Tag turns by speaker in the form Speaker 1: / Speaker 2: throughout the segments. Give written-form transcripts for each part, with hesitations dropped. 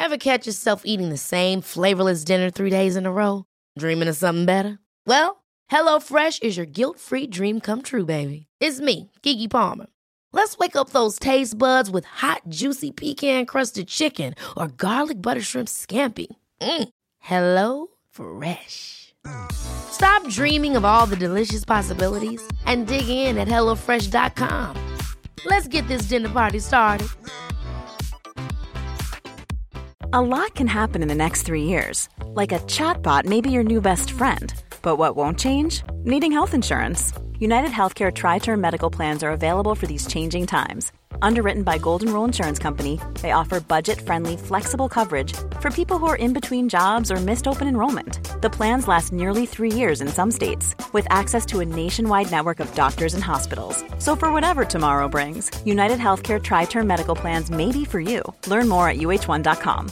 Speaker 1: Ever catch yourself eating the same flavorless dinner 3 days in a row? Dreaming of something better? Well, HelloFresh is your guilt-free dream come true, baby. It's me, Keke Palmer. Let's wake up those taste buds with hot, juicy pecan-crusted chicken or garlic butter shrimp scampi. Hello Fresh. Stop dreaming of all the delicious possibilities and dig in at HelloFresh.com. Let's get this dinner party started.
Speaker 2: A lot can happen in the next 3 years. Like a chatbot may be your new best friend. But what won't change? Needing health insurance. United Healthcare Tri-Term Medical Plans are available for these changing times. Underwritten by Golden Rule Insurance Company, they offer budget-friendly, flexible coverage for people who are in between jobs or missed open enrollment. The plans last nearly 3 years in some states, with access to a nationwide network of doctors and hospitals. So for whatever tomorrow brings, United Healthcare Tri-Term Medical Plans may be for you. Learn more at uh1.com.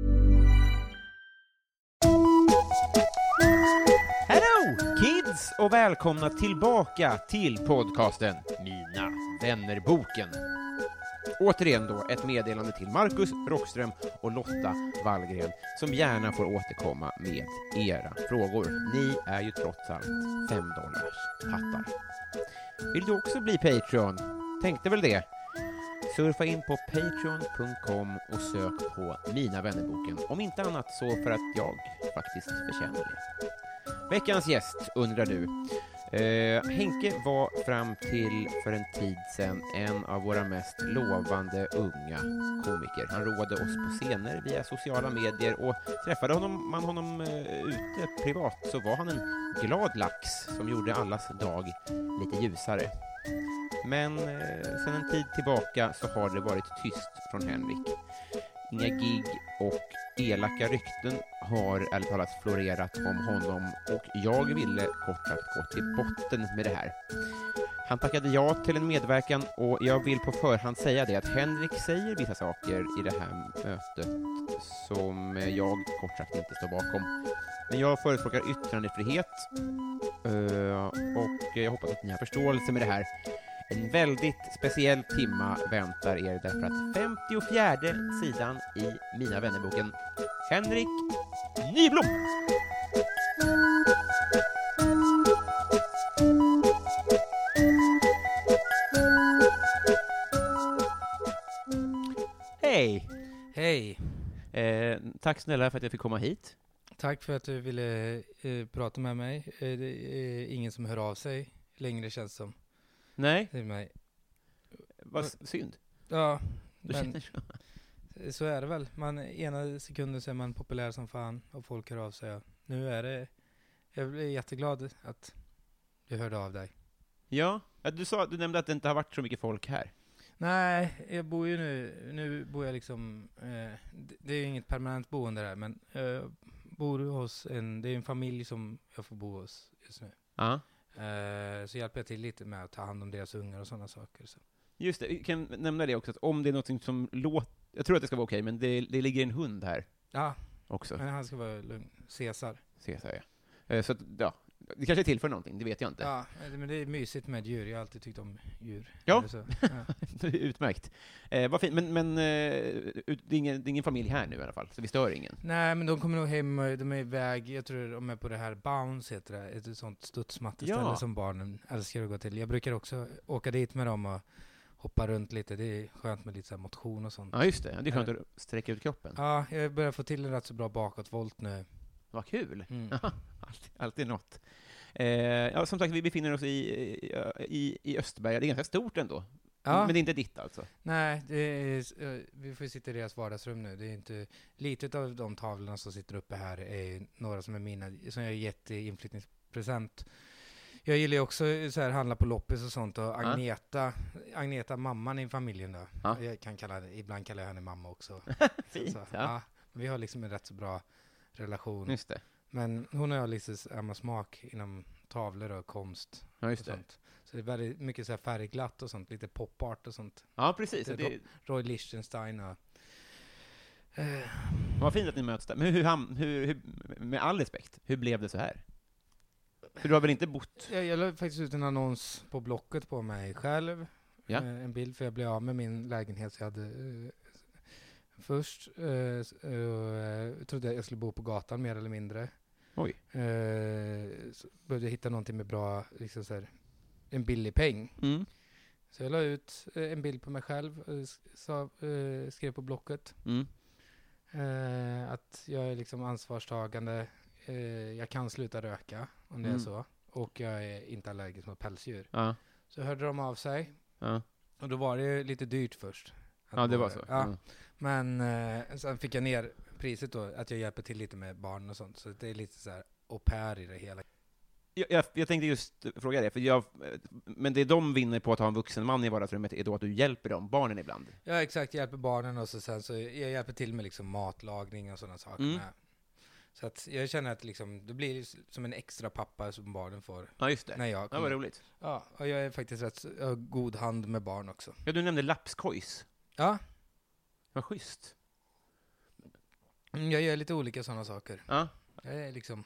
Speaker 3: Hello kids och välkomna tillbaka till podcasten Mina vännerboken. Återigen då ett meddelande till Marcus Rockström och Lotta Wallgren som gärna får återkomma med era frågor. Ni är ju trots allt $5 pattar. Vill du också bli Patreon? Tänkte väl det? Surfa in på patreon.com och sök på Mina vännerboken. Om inte annat så för att jag faktiskt förtjänar det. Veckans gäst undrar du. Henke var fram till för en tid sedan en av våra mest lovande unga komiker. Han roade oss på scener via sociala medier och träffade man honom ute privat så var han en glad lax som gjorde allas dag lite ljusare. Men sedan en tid tillbaka så har det varit tyst från Henrik. Inga gig och elaka rykten har ärligt talat florerat om honom och jag ville kort sagt gå till botten med det här. Han tackade ja till en medverkan och jag vill på förhand säga det att Henrik säger vissa saker i det här mötet som jag kort sagt inte står bakom. Men jag förespråkar yttrandefrihet och jag hoppas att ni har förståelse med det här. En väldigt speciell timma väntar er därför att 54:e sidan i Mina vännerboken Henrik Nyblom. Hej!
Speaker 4: Hej!
Speaker 3: Tack snälla för att jag fick komma hit.
Speaker 4: Tack för att du ville prata med mig. Det är ingen som hör av sig längre känns som.
Speaker 3: Nej.
Speaker 4: Till mig.
Speaker 3: Vad synd.
Speaker 4: Ja,
Speaker 3: Du känner
Speaker 4: så är det väl. Ena sekunden så är man populär som fan och folk hör av sig. Nu är det... Jag blir jätteglad att du hörde av dig.
Speaker 3: Ja, du nämnde att det inte har varit så mycket folk här.
Speaker 4: Nej, jag bor ju nu bor jag liksom... det är ju inget permanent boende där, men bor hos det är en familj som jag får bo hos just nu.
Speaker 3: Ja.
Speaker 4: Så hjälper jag till lite med att ta hand om deras ungar och sådana saker. Så.
Speaker 3: Just det, vi kan nämna det också, att om det är något som låter... Jag tror att det ska vara okej, men det ligger en hund här.
Speaker 4: Ja,
Speaker 3: också.
Speaker 4: Men han ska vara lugn. Caesar,
Speaker 3: ja. Så att, ja, det kanske är till för någonting, det vet jag inte.
Speaker 4: Ja, men det är mysigt med djur. Jag har alltid tyckt om djur.
Speaker 3: Ja,
Speaker 4: så.
Speaker 3: Det är utmärkt. Vad fint, men det är ingen familj här nu i alla fall, så vi stör ingen.
Speaker 4: Nej, men de kommer nog hem, de är iväg, jag tror de är på det här Bounce heter det, ett sånt studsmatteställe som barnen älskar att gå till. Jag brukar också åka dit med dem och hoppa runt lite, det är skönt med lite så här motion och sånt.
Speaker 3: Ja, just det, det är skönt att sträcka ut kroppen.
Speaker 4: Ja, jag börjar få till en rätt så bra bakåtvolt nu.
Speaker 3: Vad kul. Alltid något. Ja, som sagt, vi befinner oss i Österberga. Det är ganska stort ändå. Ja. Men det är inte ditt alltså?
Speaker 4: Nej, vi får sitta i deras vardagsrum nu. Det är inte lite av de tavlorna som sitter uppe här är några som är mina, som jag har gett i inflyttningspresent. Jag gillar ju också så här, handla på loppis och sånt. Och Agneta, mamman i familjen då. Ja. Ibland kallar jag henne mamma också.
Speaker 3: Fint,
Speaker 4: så, ja. Vi har liksom en rätt så bra relation.
Speaker 3: Just det.
Speaker 4: Men hon har liksom samma smak inom tavlor och konst.
Speaker 3: Ja, just
Speaker 4: och
Speaker 3: det.
Speaker 4: Sånt. Så det är väldigt mycket så här färgglatt och sånt, lite popart och sånt.
Speaker 3: Ja, precis. Det
Speaker 4: Roy Lichtenstein och...
Speaker 3: Vad fint att ni möts där. Men hur, med all respekt, hur blev det så här? För du har väl inte bott...
Speaker 4: Jag la faktiskt ut en annons på Blocket på mig själv.
Speaker 3: Ja.
Speaker 4: En bild, för jag blev av med min lägenhet. Så jag hade först. Trodde jag skulle bo på gatan mer eller mindre.
Speaker 3: Oj.
Speaker 4: Så behövde jag hitta någonting med bra, liksom så här, en billig peng.
Speaker 3: Mm.
Speaker 4: Så jag la ut en bild på mig själv och skrev på Blocket att jag är liksom ansvarstagande. Jag kan sluta röka om det är så. Och jag är inte allergisk mot pälsdjur.
Speaker 3: Ja.
Speaker 4: Så hörde de av sig.
Speaker 3: Ja.
Speaker 4: Och då var det lite dyrt först.
Speaker 3: Ja, det var så.
Speaker 4: Ja. Men sen fick jag ner priset då, att jag hjälper till lite med barn och sånt. Så det är lite så här au pair i det hela.
Speaker 3: Jag tänkte just fråga det, men det de vinner på att ha en vuxen man i vardagsrummet är då att du hjälper dem, barnen ibland.
Speaker 4: Ja, exakt. Jag hjälper barnen och sen så jag hjälper till med liksom matlagning och sådana saker med. Så att jag känner att liksom, det blir som en extra pappa som barnen får.
Speaker 3: Ja, just det.
Speaker 4: När jag
Speaker 3: Ja,
Speaker 4: kommer.
Speaker 3: vad roligt.
Speaker 4: Ja, och jag är faktiskt jag har god hand med barn också.
Speaker 3: Ja, du nämnde lapskojs.
Speaker 4: Ja,
Speaker 3: Vad schysst.
Speaker 4: jag gör lite olika sådana saker.
Speaker 3: Ja.
Speaker 4: Jag är liksom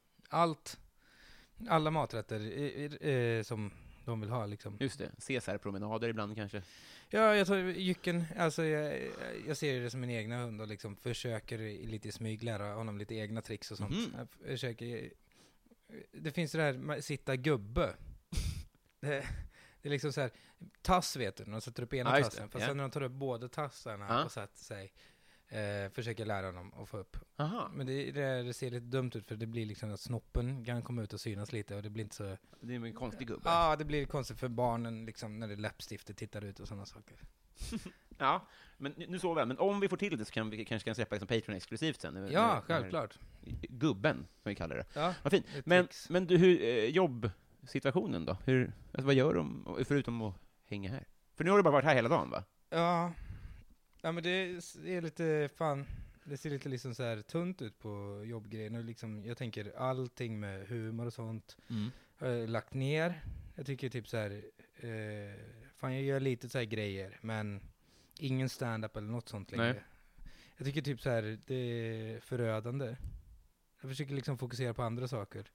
Speaker 4: alla maträtter som de vill ha liksom.
Speaker 3: Just det. Caesarpromenader ibland kanske.
Speaker 4: Ja, jag tar jycken, alltså jag ser det som min egna hund och liksom försöker lite i smyg lära honom lite egna tricks och sånt. Jag försöker, det finns det här sitta gubbe. Det är liksom så här, tass vet du, när de sätter upp ena tassen. Fast sen när de tar upp båda tassarna och sätter sig, försöker lära honom att få upp.
Speaker 3: Aha.
Speaker 4: Men det ser lite dumt ut för det blir liksom att snoppen kan komma ut och synas lite och det blir inte så...
Speaker 3: Det är en konstig gubbe.
Speaker 4: Ja, det blir konstigt för barnen liksom när det läppstiftet tittar ut och sådana saker.
Speaker 3: Ja, men nu sover jag. Men om vi får till det så kan vi kanske släppa som Patreon-exklusivt sen.
Speaker 4: Ja, självklart.
Speaker 3: Gubben, som vi kallar det.
Speaker 4: Ja,
Speaker 3: vad fint. Men du, jobbsituationen då? Alltså, vad gör de förutom att hänga här? För nu har du bara varit här hela dagen, va?
Speaker 4: Ja, men det är lite fan... Det ser lite liksom så här tunt ut på jobbgrejen. Och liksom, jag tänker allting med humor och sånt har jag lagt ner. Jag tycker typ så här... fan, jag gör lite så här grejer, men ingen stand-up eller något sånt längre. Nej. Jag tycker typ så här, det är förödande. Jag försöker liksom fokusera på andra saker.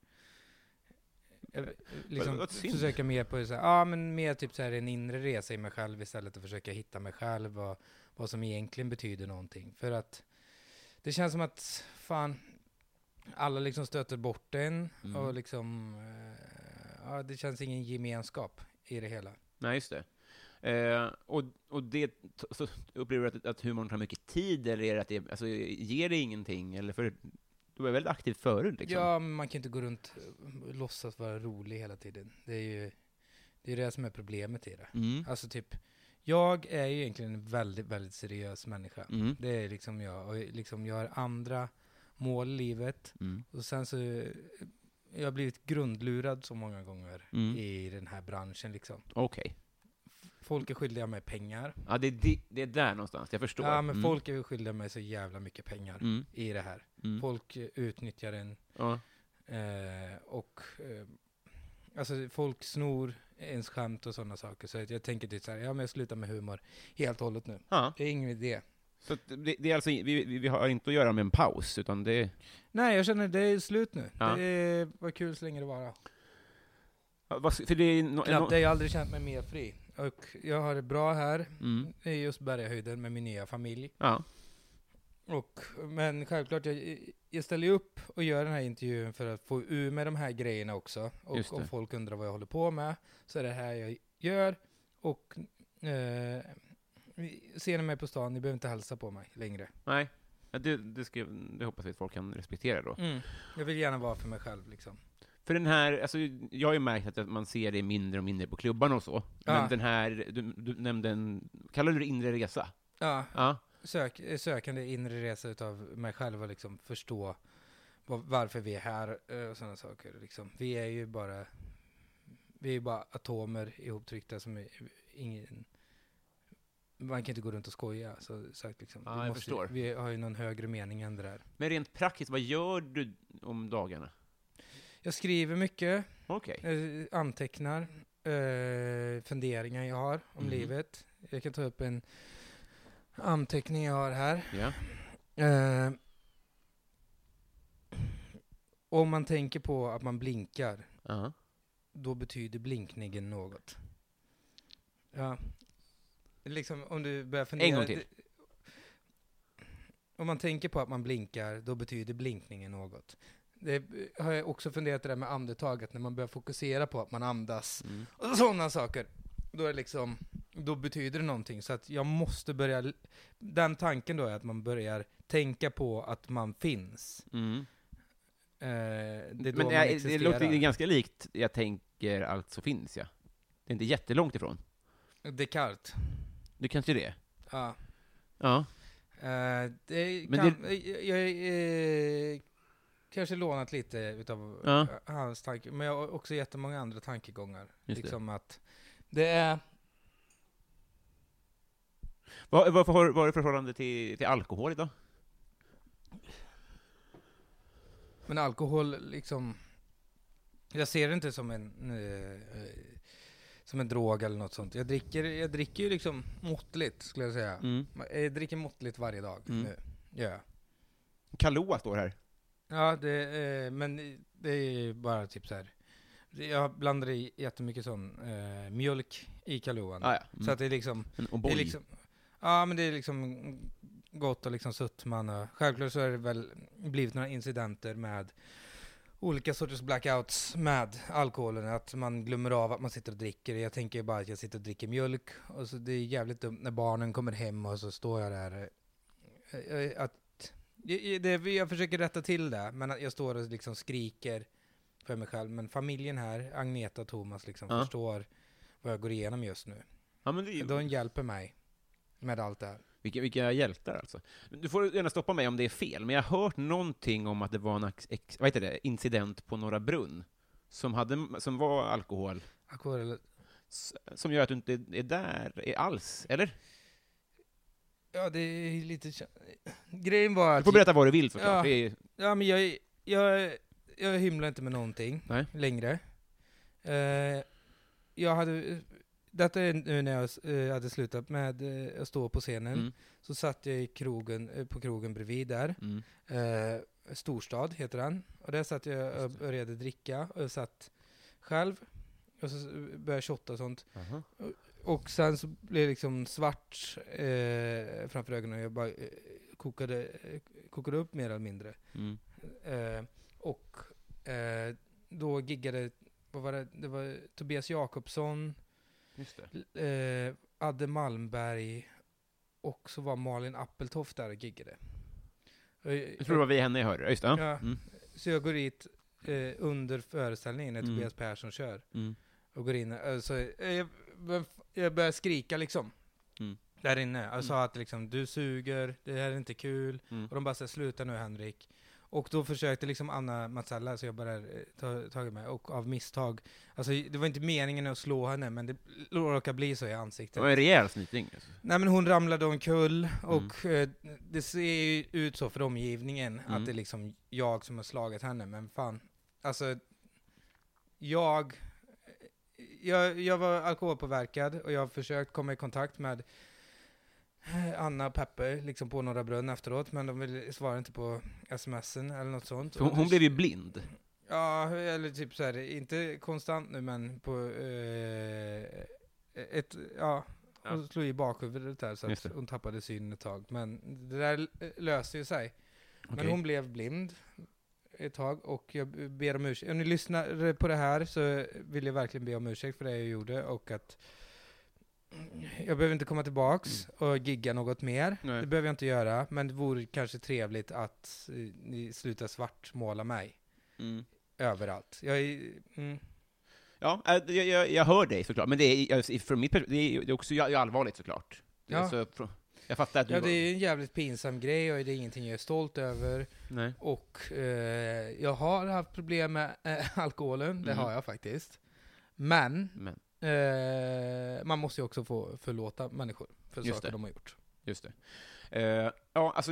Speaker 4: Jag liksom försöka mer på så här, men mer typ så här en inre resa i mig själv istället för att försöka hitta mig själv och vad som egentligen betyder någonting. För att det känns som att fan alla liksom stöter bort en och liksom det känns ingen gemenskap i det hela.
Speaker 3: Nej, just det. Och det så upplever du att humorn tar mycket tid, eller är det att det alltså, ger det ingenting? Eller för du var väldigt aktiv förut liksom. Ja,
Speaker 4: men man kan inte gå runt och låtsas vara rolig hela tiden. Det är ju det som är problemet i det. Alltså typ, jag är ju egentligen en väldigt, väldigt seriös människa. Det är liksom jag. Och liksom jag har andra mål i livet. Och sen så jag har blivit grundlurad så många gånger i den här branschen liksom.
Speaker 3: Okej.
Speaker 4: Folk är skyldiga mig pengar.
Speaker 3: Ja, det är där någonstans, jag förstår.
Speaker 4: Ja, men folk är skyldiga mig så jävla mycket pengar i det här. Folk utnyttjar en. Alltså folk snor ens skämt och sådana saker. Så jag tänker typ så här, men jag slutar med humor helt och hållet nu. Det är ingen idé. Så
Speaker 3: det är alltså, vi har inte att göra med en paus, utan det...
Speaker 4: Nej, jag känner det är slut nu. Det var kul så länge det var.
Speaker 3: För det är
Speaker 4: knappt, jag har aldrig känt mig mer fri. Och jag har det bra här i just Bergahöjden med min nya familj. Men självklart, jag ställer ju upp och gör den här intervjun för att få ur med de här grejerna också. Och om folk undrar vad jag håller på med, så är det här jag gör. Och ser ni mig på stan, ni behöver inte hälsa på mig längre.
Speaker 3: Nej, det hoppas vi att folk kan respektera då.
Speaker 4: Jag vill gärna vara för mig själv liksom.
Speaker 3: För den här, alltså jag har ju märkt att man ser det mindre och mindre på klubbarna och så. Men den här, du nämnde kallar du det inre resa?
Speaker 4: Ja. Sökande inre resa utav mig själv och liksom förstå varför vi är här och sådana saker. Liksom. Vi är ju bara atomer ihoptryckta som ingen... Man kan inte gå runt och skoja. Så sagt, liksom.
Speaker 3: Jag förstår.
Speaker 4: Vi har ju någon högre mening än det där.
Speaker 3: Men rent praktiskt, vad gör du om dagarna?
Speaker 4: Jag skriver mycket.
Speaker 3: Okay.
Speaker 4: Antecknar funderingar jag har om livet. Jag kan ta upp en anteckning jag har här.
Speaker 3: Yeah.
Speaker 4: Om man tänker på att man blinkar, då betyder blinkningen något. Ja. Liksom om du börjar fundera...
Speaker 3: En gång till.
Speaker 4: om man tänker på att man blinkar, då betyder blinkningen något. Det har jag också funderat det där med andetaget, när man börjar fokusera på att man andas och sådana saker. Då är liksom, då betyder det någonting. Så att jag måste börja, den tanken då är att man börjar tänka på att man finns. Det är då
Speaker 3: Men
Speaker 4: man
Speaker 3: det
Speaker 4: existerar.
Speaker 3: låter ju ganska likt jag tänker alltså finns jag. Det är inte jättelångt ifrån.
Speaker 4: Descartes.
Speaker 3: Du kanske det?
Speaker 4: Ja.
Speaker 3: Ja.
Speaker 4: Det
Speaker 3: Men
Speaker 4: kan, jag kanske lånat lite utav hans tankar, men jag har också jättemånga andra tankegångar.
Speaker 3: Just
Speaker 4: liksom att det är...
Speaker 3: Varför har du förhållande till alkohol idag?
Speaker 4: Men alkohol liksom... Jag ser det inte som en drog eller något sånt. Jag dricker ju liksom måttligt, skulle jag säga. Jag dricker måttligt varje dag nu. Ja.
Speaker 3: Kahlua står här.
Speaker 4: Ja, men det är bara typ så här. Jag blandar i jättemycket sån mjölk i Kahluan. Så att det är liksom... Det är liksom, ja, men det är liksom gott och liksom sötman. Självklart så har det väl blivit några incidenter med olika sorters blackouts med alkoholen, att man glömmer av att man sitter och dricker. Jag tänker bara att jag sitter och dricker mjölk, och så det är jävligt dumt när barnen kommer hem och så står jag där. Jag försöker rätta till det, men att jag står och liksom skriker för mig själv. Men familjen här, Agneta och Thomas, liksom förstår vad jag går igenom just nu. Ja, men de hjälper mig med allt det här.
Speaker 3: Vilka hjältar alltså. Du får gärna stoppa mig om det är fel, men jag har hört någonting om att det var en incident på Norra Brunn som var alkohol. Som gör att du inte är där alls, eller?
Speaker 4: Ja, det är lite... Grejen var att...
Speaker 3: Du får berätta vad du vill såklart.
Speaker 4: Ja, men jag hymlar inte med någonting längre. Jag hade... Detta är nu när jag hade slutat med att stå på scenen. Så satt jag på krogen bredvid där. Storstad heter den. Och där satt jag och började dricka. Och jag satt själv. Och så började jag shotta och sånt. Och sen så blev det liksom svart framför ögonen. Jag bara kokade upp mer eller mindre. Då giggade... Vad var det? Det var Tobias Jakobsson.
Speaker 3: Just det.
Speaker 4: Adde Malmberg, och så var Malin Appeltoft där och giggade.
Speaker 3: Jag tror det var vi henne jag hörde. Just det.
Speaker 4: Ja. Så jag går dit under föreställningen när Tobias Persson kör. Och går in, jag börjar skrika liksom. Där inne. Jag sa att liksom, du suger, det här är inte kul. Och de bara säger, sluta nu Henrik. Och då försökte liksom Anna Matsella, så jag bara tagit mig, och av misstag. Alltså det var inte meningen att slå henne, men det råkade bli så i ansiktet.
Speaker 3: Det var en rejäl snyting. Alltså.
Speaker 4: Nej, men hon ramlade omkull, och det ser ju ut så för omgivningen att det är liksom jag som har slagit henne, men fan. Alltså, jag var alkoholpåverkad, och jag har försökt komma i kontakt med Anna och Peppe liksom på Norra Brunn efteråt, men de svarade inte på sms'en eller något sånt.
Speaker 3: Hon blev ju blind.
Speaker 4: Ja, eller typ så här, inte konstant nu, men på hon slog i bakhuvudet där, så att hon tappade synen ett tag. Men det där löste ju sig. Okay. Men hon blev blind ett tag, och jag ber om ursäkt. Om ni lyssnar på det här så vill jag verkligen be om ursäkt för det jag gjorde, och att jag behöver inte komma tillbaks och gigga något mer. Nej. Det behöver jag inte göra, men det vore kanske trevligt att ni slutar svartmåla mig överallt.
Speaker 3: Ja, jag hör dig såklart, men det är från mitt perspektiv, det är också allvarligt såklart.
Speaker 4: Ja.
Speaker 3: Alltså, jag fattar att
Speaker 4: det är en jävligt pinsam grej, och det är ingenting jag är stolt över.
Speaker 3: Nej.
Speaker 4: Och jag har haft problem med alkoholen, det har jag faktiskt. Men. Man måste ju också få förlåta människor för saker de har gjort. Just
Speaker 3: det. Ja, alltså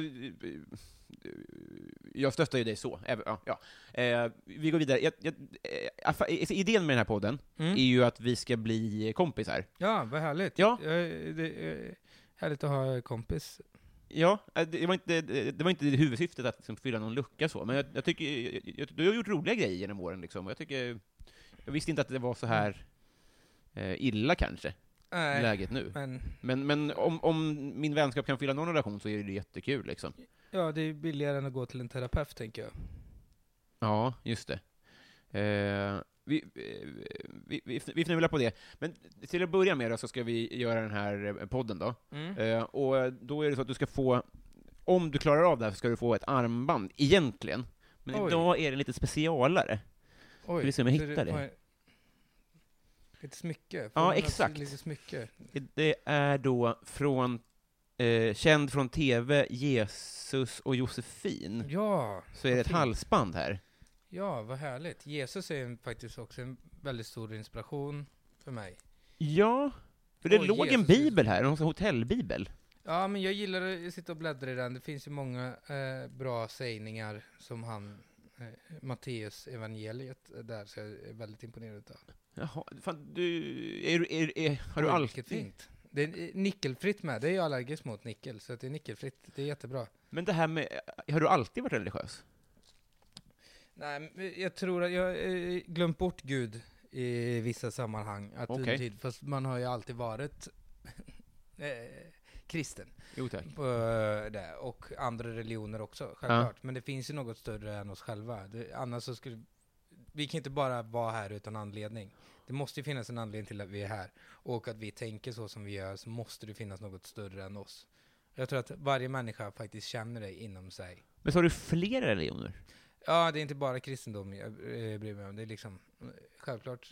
Speaker 3: jag stöttar ju dig så. Vi går vidare. Idén med den här podden är ju att vi ska bli kompisar.
Speaker 4: Ja, vad härligt.
Speaker 3: Ja.
Speaker 4: Det är härligt att ha kompis.
Speaker 3: Ja, det var inte huvudsyftet att liksom fylla någon lucka så, men jag tycker du har gjort roliga grejer genom åren liksom, och jag visste inte att det var så här illa kanske. Nej, läget nu. Men om min vänskap kan fylla någon relation, så är det jättekul liksom.
Speaker 4: Ja, det är billigare än att gå till en terapeut, tänker jag.
Speaker 3: Ja, just det. Vi fnular på det. Men till att börja med då, så ska vi göra den här podden då. Och då är det så att du ska få, om du klarar av det här, så ska du få ett armband, egentligen. Men idag är det lite specialare.
Speaker 4: Oj,
Speaker 3: vi se om jag hittar det.
Speaker 4: Lite smycke.
Speaker 3: Ja, exakt.
Speaker 4: Lite smycke.
Speaker 3: Det är då från känd från TV, Jesus och Josefin.
Speaker 4: Ja.
Speaker 3: Så är det ett halsband här.
Speaker 4: Ja, vad härligt. Jesus är faktiskt också en väldigt stor inspiration för mig.
Speaker 3: Ja, för det låg en
Speaker 4: Jesus.
Speaker 3: bibel här, en hotellbibel.
Speaker 4: Ja, men jag gillar att sitta och bläddra i den. Det finns ju många bra sägningar som han, Matteus evangeliet där, så jag är väldigt imponerad av.
Speaker 3: Jaha, fan, har du alltid...
Speaker 4: Vilket fint. Det är nickelfritt med. Det är jag allergisk mot nickel, så att det är nickelfritt. Det är jättebra.
Speaker 3: Men det här med, har du alltid varit religiös?
Speaker 4: Nej, jag tror att jag glömt bort Gud i vissa sammanhang. Fast man har ju alltid varit kristen.
Speaker 3: Jo, tack.
Speaker 4: Och andra religioner också, självklart. Ja. Men det finns ju något större än oss själva. Annars så skulle... Vi kan inte bara vara här utan anledning. Det måste ju finnas en anledning till att vi är här. Och att vi tänker så som vi gör, så måste det finnas något större än oss. Jag tror att varje människa faktiskt känner det inom sig.
Speaker 3: Men så har du fler religioner?
Speaker 4: Ja, det är inte bara kristendom jag bryr mig om. Det är liksom självklart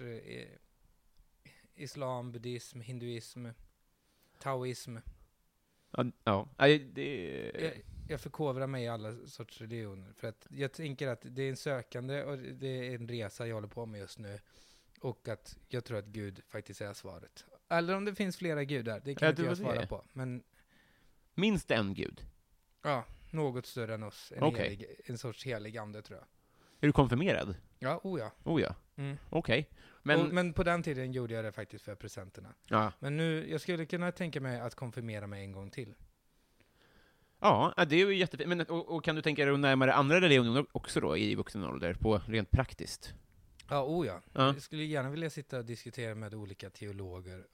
Speaker 4: islam, buddhism, hinduism, taoism.
Speaker 3: Ja.
Speaker 4: Jag förkovrar mig i alla sorts religioner. För att jag tänker att det är en sökande och det är en resa jag håller på med just nu. Och att jag tror att Gud faktiskt är svaret. Eller om det finns flera gudar, det kan inte jag svara på. Men
Speaker 3: minst en gud?
Speaker 4: Ja, något större än oss. En sorts helig ande, tror jag.
Speaker 3: Är du konfirmerad?
Speaker 4: Ja,
Speaker 3: ja.
Speaker 4: Mm.
Speaker 3: Okej.
Speaker 4: Men på den tiden gjorde jag det faktiskt för presenterna.
Speaker 3: Ja.
Speaker 4: Men nu, jag skulle kunna tänka mig att konfirmera mig en gång till.
Speaker 3: Ja, det är ju jättefint. Men, och kan du tänka dig att närmare andra religioner också då, i vuxen ålder, på rent praktiskt?
Speaker 4: Ja, ja. Jag skulle gärna vilja sitta och diskutera med olika teologer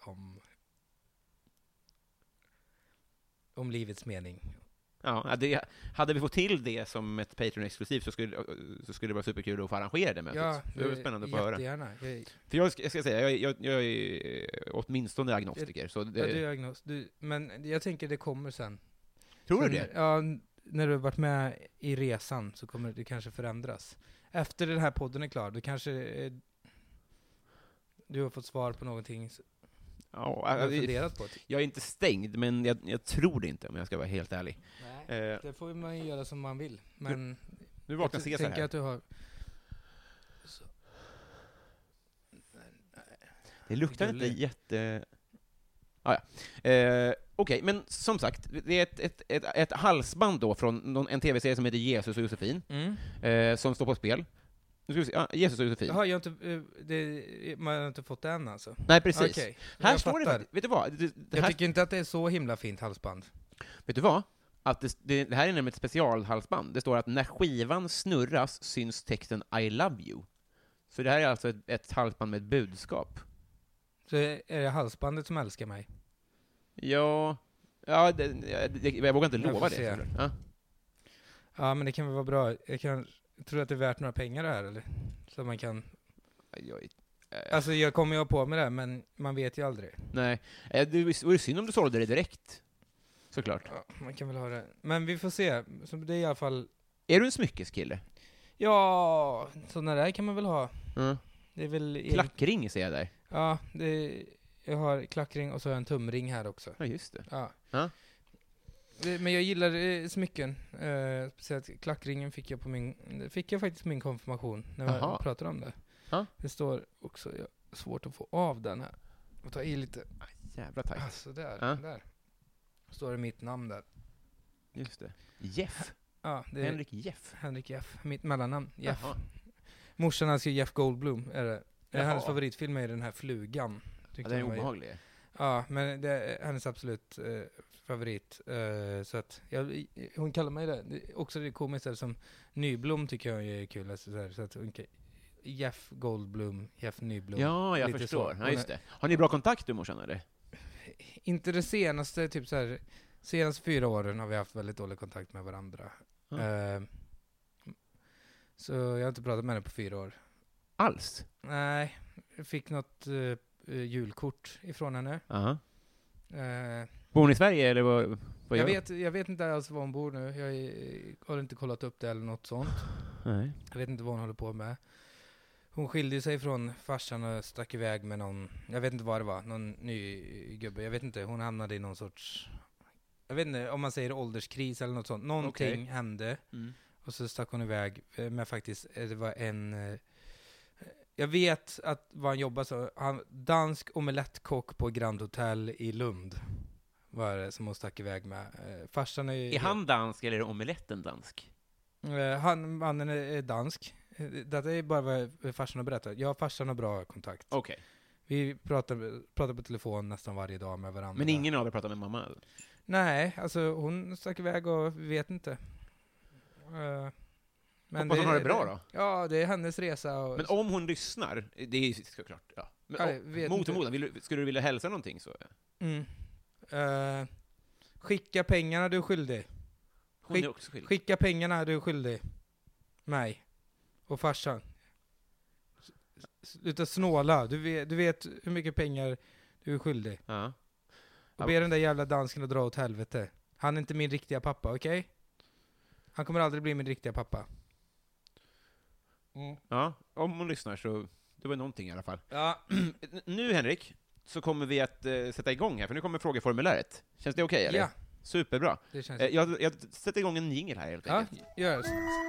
Speaker 4: om livets mening.
Speaker 3: Ja, hade vi fått till det som ett Patreon-exklusivt så skulle det vara superkul att få arrangera det mötet.
Speaker 4: Ja,
Speaker 3: det är spännande att få höra.
Speaker 4: Jättegärna.
Speaker 3: För jag ska säga, jag är åtminstone agnostiker. Så det...
Speaker 4: Ja, du är agnostiker. Men jag tänker det kommer sen.
Speaker 3: Tror du det?
Speaker 4: Ja, när du har varit med i resan så kommer det kanske förändras. Efter den här podden är klar, då kanske du har fått svar på någonting.
Speaker 3: Ja, jag är inte stängd, men jag tror det inte, om jag ska vara helt ärlig.
Speaker 4: Nej, det får man ju göra som man vill. Men
Speaker 3: nu vaknar Cesar här.
Speaker 4: Att du har...
Speaker 3: Det luktar inte jätte... Okej, men som sagt, det är ett halsband då från en tv-serie som heter Jesus och Josefin, som står på spel. Nu ska vi se. Ja, Jesus och Josefin.
Speaker 4: Jaha, man har inte fått det än alltså?
Speaker 3: Nej, precis.
Speaker 4: Okay.
Speaker 3: Här står det faktiskt. Vet du vad?
Speaker 4: Jag tycker inte att det är så himla fint halsband.
Speaker 3: Vet du vad? Att det här är nämligen ett specialhalsband. Det står att när skivan snurras syns texten I love you. Så det här är alltså ett halsband med ett budskap.
Speaker 4: Så är det halsbandet som älskar mig?
Speaker 3: Ja, jag vågar inte lova det.
Speaker 4: Ja, men det kan väl vara bra. Jag tror att det är värt några pengar det här, eller? Så man kan... Alltså, jag kommer ju på med det här, men man vet ju aldrig.
Speaker 3: Nej, det vore synd om du sålde det direkt. Såklart.
Speaker 4: Ja, man kan väl ha det. Men vi får se. Så det är i alla fall...
Speaker 3: Är du en smyckeskille?
Speaker 4: Ja, sådana där kan man väl ha. Det är väl...
Speaker 3: Klackring ser jag där.
Speaker 4: Ja, jag har klackring och så har jag en tumring här också.
Speaker 3: Ja, just det.
Speaker 4: Ja. Men jag gillar smycken. Speciellt klackringen fick jag faktiskt min konfirmation när jag pratade om det. Det står också, svårt att få av den här. Och ta i lite.
Speaker 3: Jävla tajt.
Speaker 4: Alltså där. Står det mitt namn där.
Speaker 3: Just det. Jeff.
Speaker 4: Ja, det är Henrik Jeff. Mitt mellannamn. Jeff.
Speaker 3: Jaha.
Speaker 4: Morsan alltså Jeff Goldblum är det. Hennes favoritfilm är den här Flugan.
Speaker 3: Ja, den är obehaglig.
Speaker 4: Ja, men det är hennes absolut favorit. Så att hon kallar mig det. Också det komiskt som Nyblom tycker jag är kul. Så att Jeff Goldblum, Jeff Nyblom.
Speaker 3: Ja, jag förstår. Ja, just det. Har ni bra kontakt, du morsan, eller?
Speaker 4: Inte det senaste, typ så här Senaste 4 åren har vi haft väldigt dålig kontakt med varandra. Så jag har inte pratat med henne på 4 år.
Speaker 3: Alls?
Speaker 4: Nej, jag fick något julkort ifrån henne.
Speaker 3: Bor hon i Sverige eller vad
Speaker 4: jag vet inte alls var hon bor nu. Jag har inte kollat upp det eller något sånt.
Speaker 3: Nej.
Speaker 4: Jag vet inte vad hon håller på med. Hon skilde sig från farsan och stack iväg med någon, jag vet inte vad det var, någon ny gubbe. Jag vet inte, hon hamnade i någon sorts, jag vet inte om man säger ålderskris eller något sånt. Någonting hände. Och så stack hon iväg med faktiskt, det var jag vet att vad han jobbar så, dansk omelettkock på Grand Hotel i Lund var det som hon stack iväg med. Farsan är
Speaker 3: han dansk eller är omeletten dansk?
Speaker 4: Mannen är dansk. Detta är bara vad farsan har berättat. Jag och farsan har bra kontakt.
Speaker 3: Okej.
Speaker 4: Vi pratar på telefon nästan varje dag med varandra.
Speaker 3: Men ingen av er pratar med mamma? Eller?
Speaker 4: Nej, alltså hon stack iväg och vi vet inte. Men
Speaker 3: hoppas hon har det bra då?
Speaker 4: Ja, det är hennes resa.
Speaker 3: Men om hon lyssnar, det är ju såklart, ja. Men mot förmodan, skulle du vilja hälsa någonting så?
Speaker 4: Skicka pengarna du är skyldig.
Speaker 3: Hon är också skyldig.
Speaker 4: Skicka pengarna du är skyldig. Mig. Och farsan. Sluta snåla. Du vet hur mycket pengar du är skyldig.
Speaker 3: Ja.
Speaker 4: Och be den där jävla dansken att dra åt helvete. Han är inte min riktiga pappa, okej? Han kommer aldrig bli min riktiga pappa.
Speaker 3: Ja, om hon lyssnar så det var någonting i alla fall.
Speaker 4: Ja.
Speaker 3: Nu Henrik, så kommer vi att sätta igång här, för nu kommer frågeformuläret. Känns det okej, eller?
Speaker 4: Ja.
Speaker 3: Superbra.
Speaker 4: Det känns
Speaker 3: jag sätter igång en jingle här helt enkelt.
Speaker 4: Ja, gör det.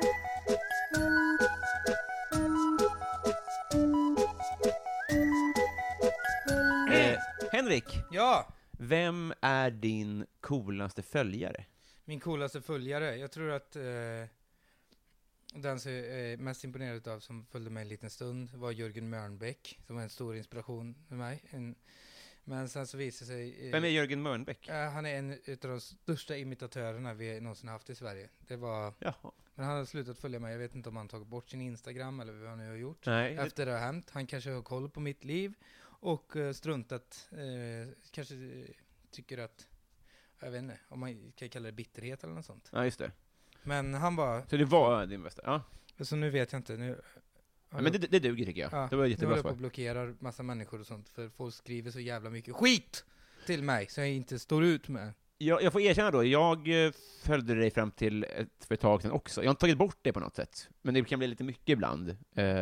Speaker 3: Henrik,
Speaker 4: Ja!
Speaker 3: vem är din coolaste följare?
Speaker 4: Min coolaste följare. Jag tror att den som jag är mest imponerad av som följde mig en liten stund var Jörgen Mörnbäck, som var en stor inspiration för mig. Men sen så visade sig...
Speaker 3: Vem är Jörgen Mörnbäck?
Speaker 4: Han är en av de största imitatörerna vi någonsin haft i Sverige. Det var...
Speaker 3: Jaha.
Speaker 4: Men han har slutat följa mig. Jag vet inte om han tagit bort sin Instagram eller vad han nu har gjort.
Speaker 3: Nej,
Speaker 4: efter det har hänt. Han kanske har koll på mitt liv och struntat. Kanske tycker att... Jag vet inte om man kan kalla det bitterhet eller något sånt.
Speaker 3: Ja, just det.
Speaker 4: Men han var...
Speaker 3: Så det var din bästa? Ja.
Speaker 4: Så nu vet jag inte. Nu,
Speaker 3: Ja, men det duger tycker jag.
Speaker 4: Ja,
Speaker 3: det var jättebra
Speaker 4: svar. Nu blockerar massa människor och sånt. För folk skriver så jävla mycket skit till mig så jag inte står ut med.
Speaker 3: Jag får erkänna då, jag följde dig fram till för ett tag sedan också. Jag har inte tagit bort det på något sätt. Men det kan bli lite mycket ibland.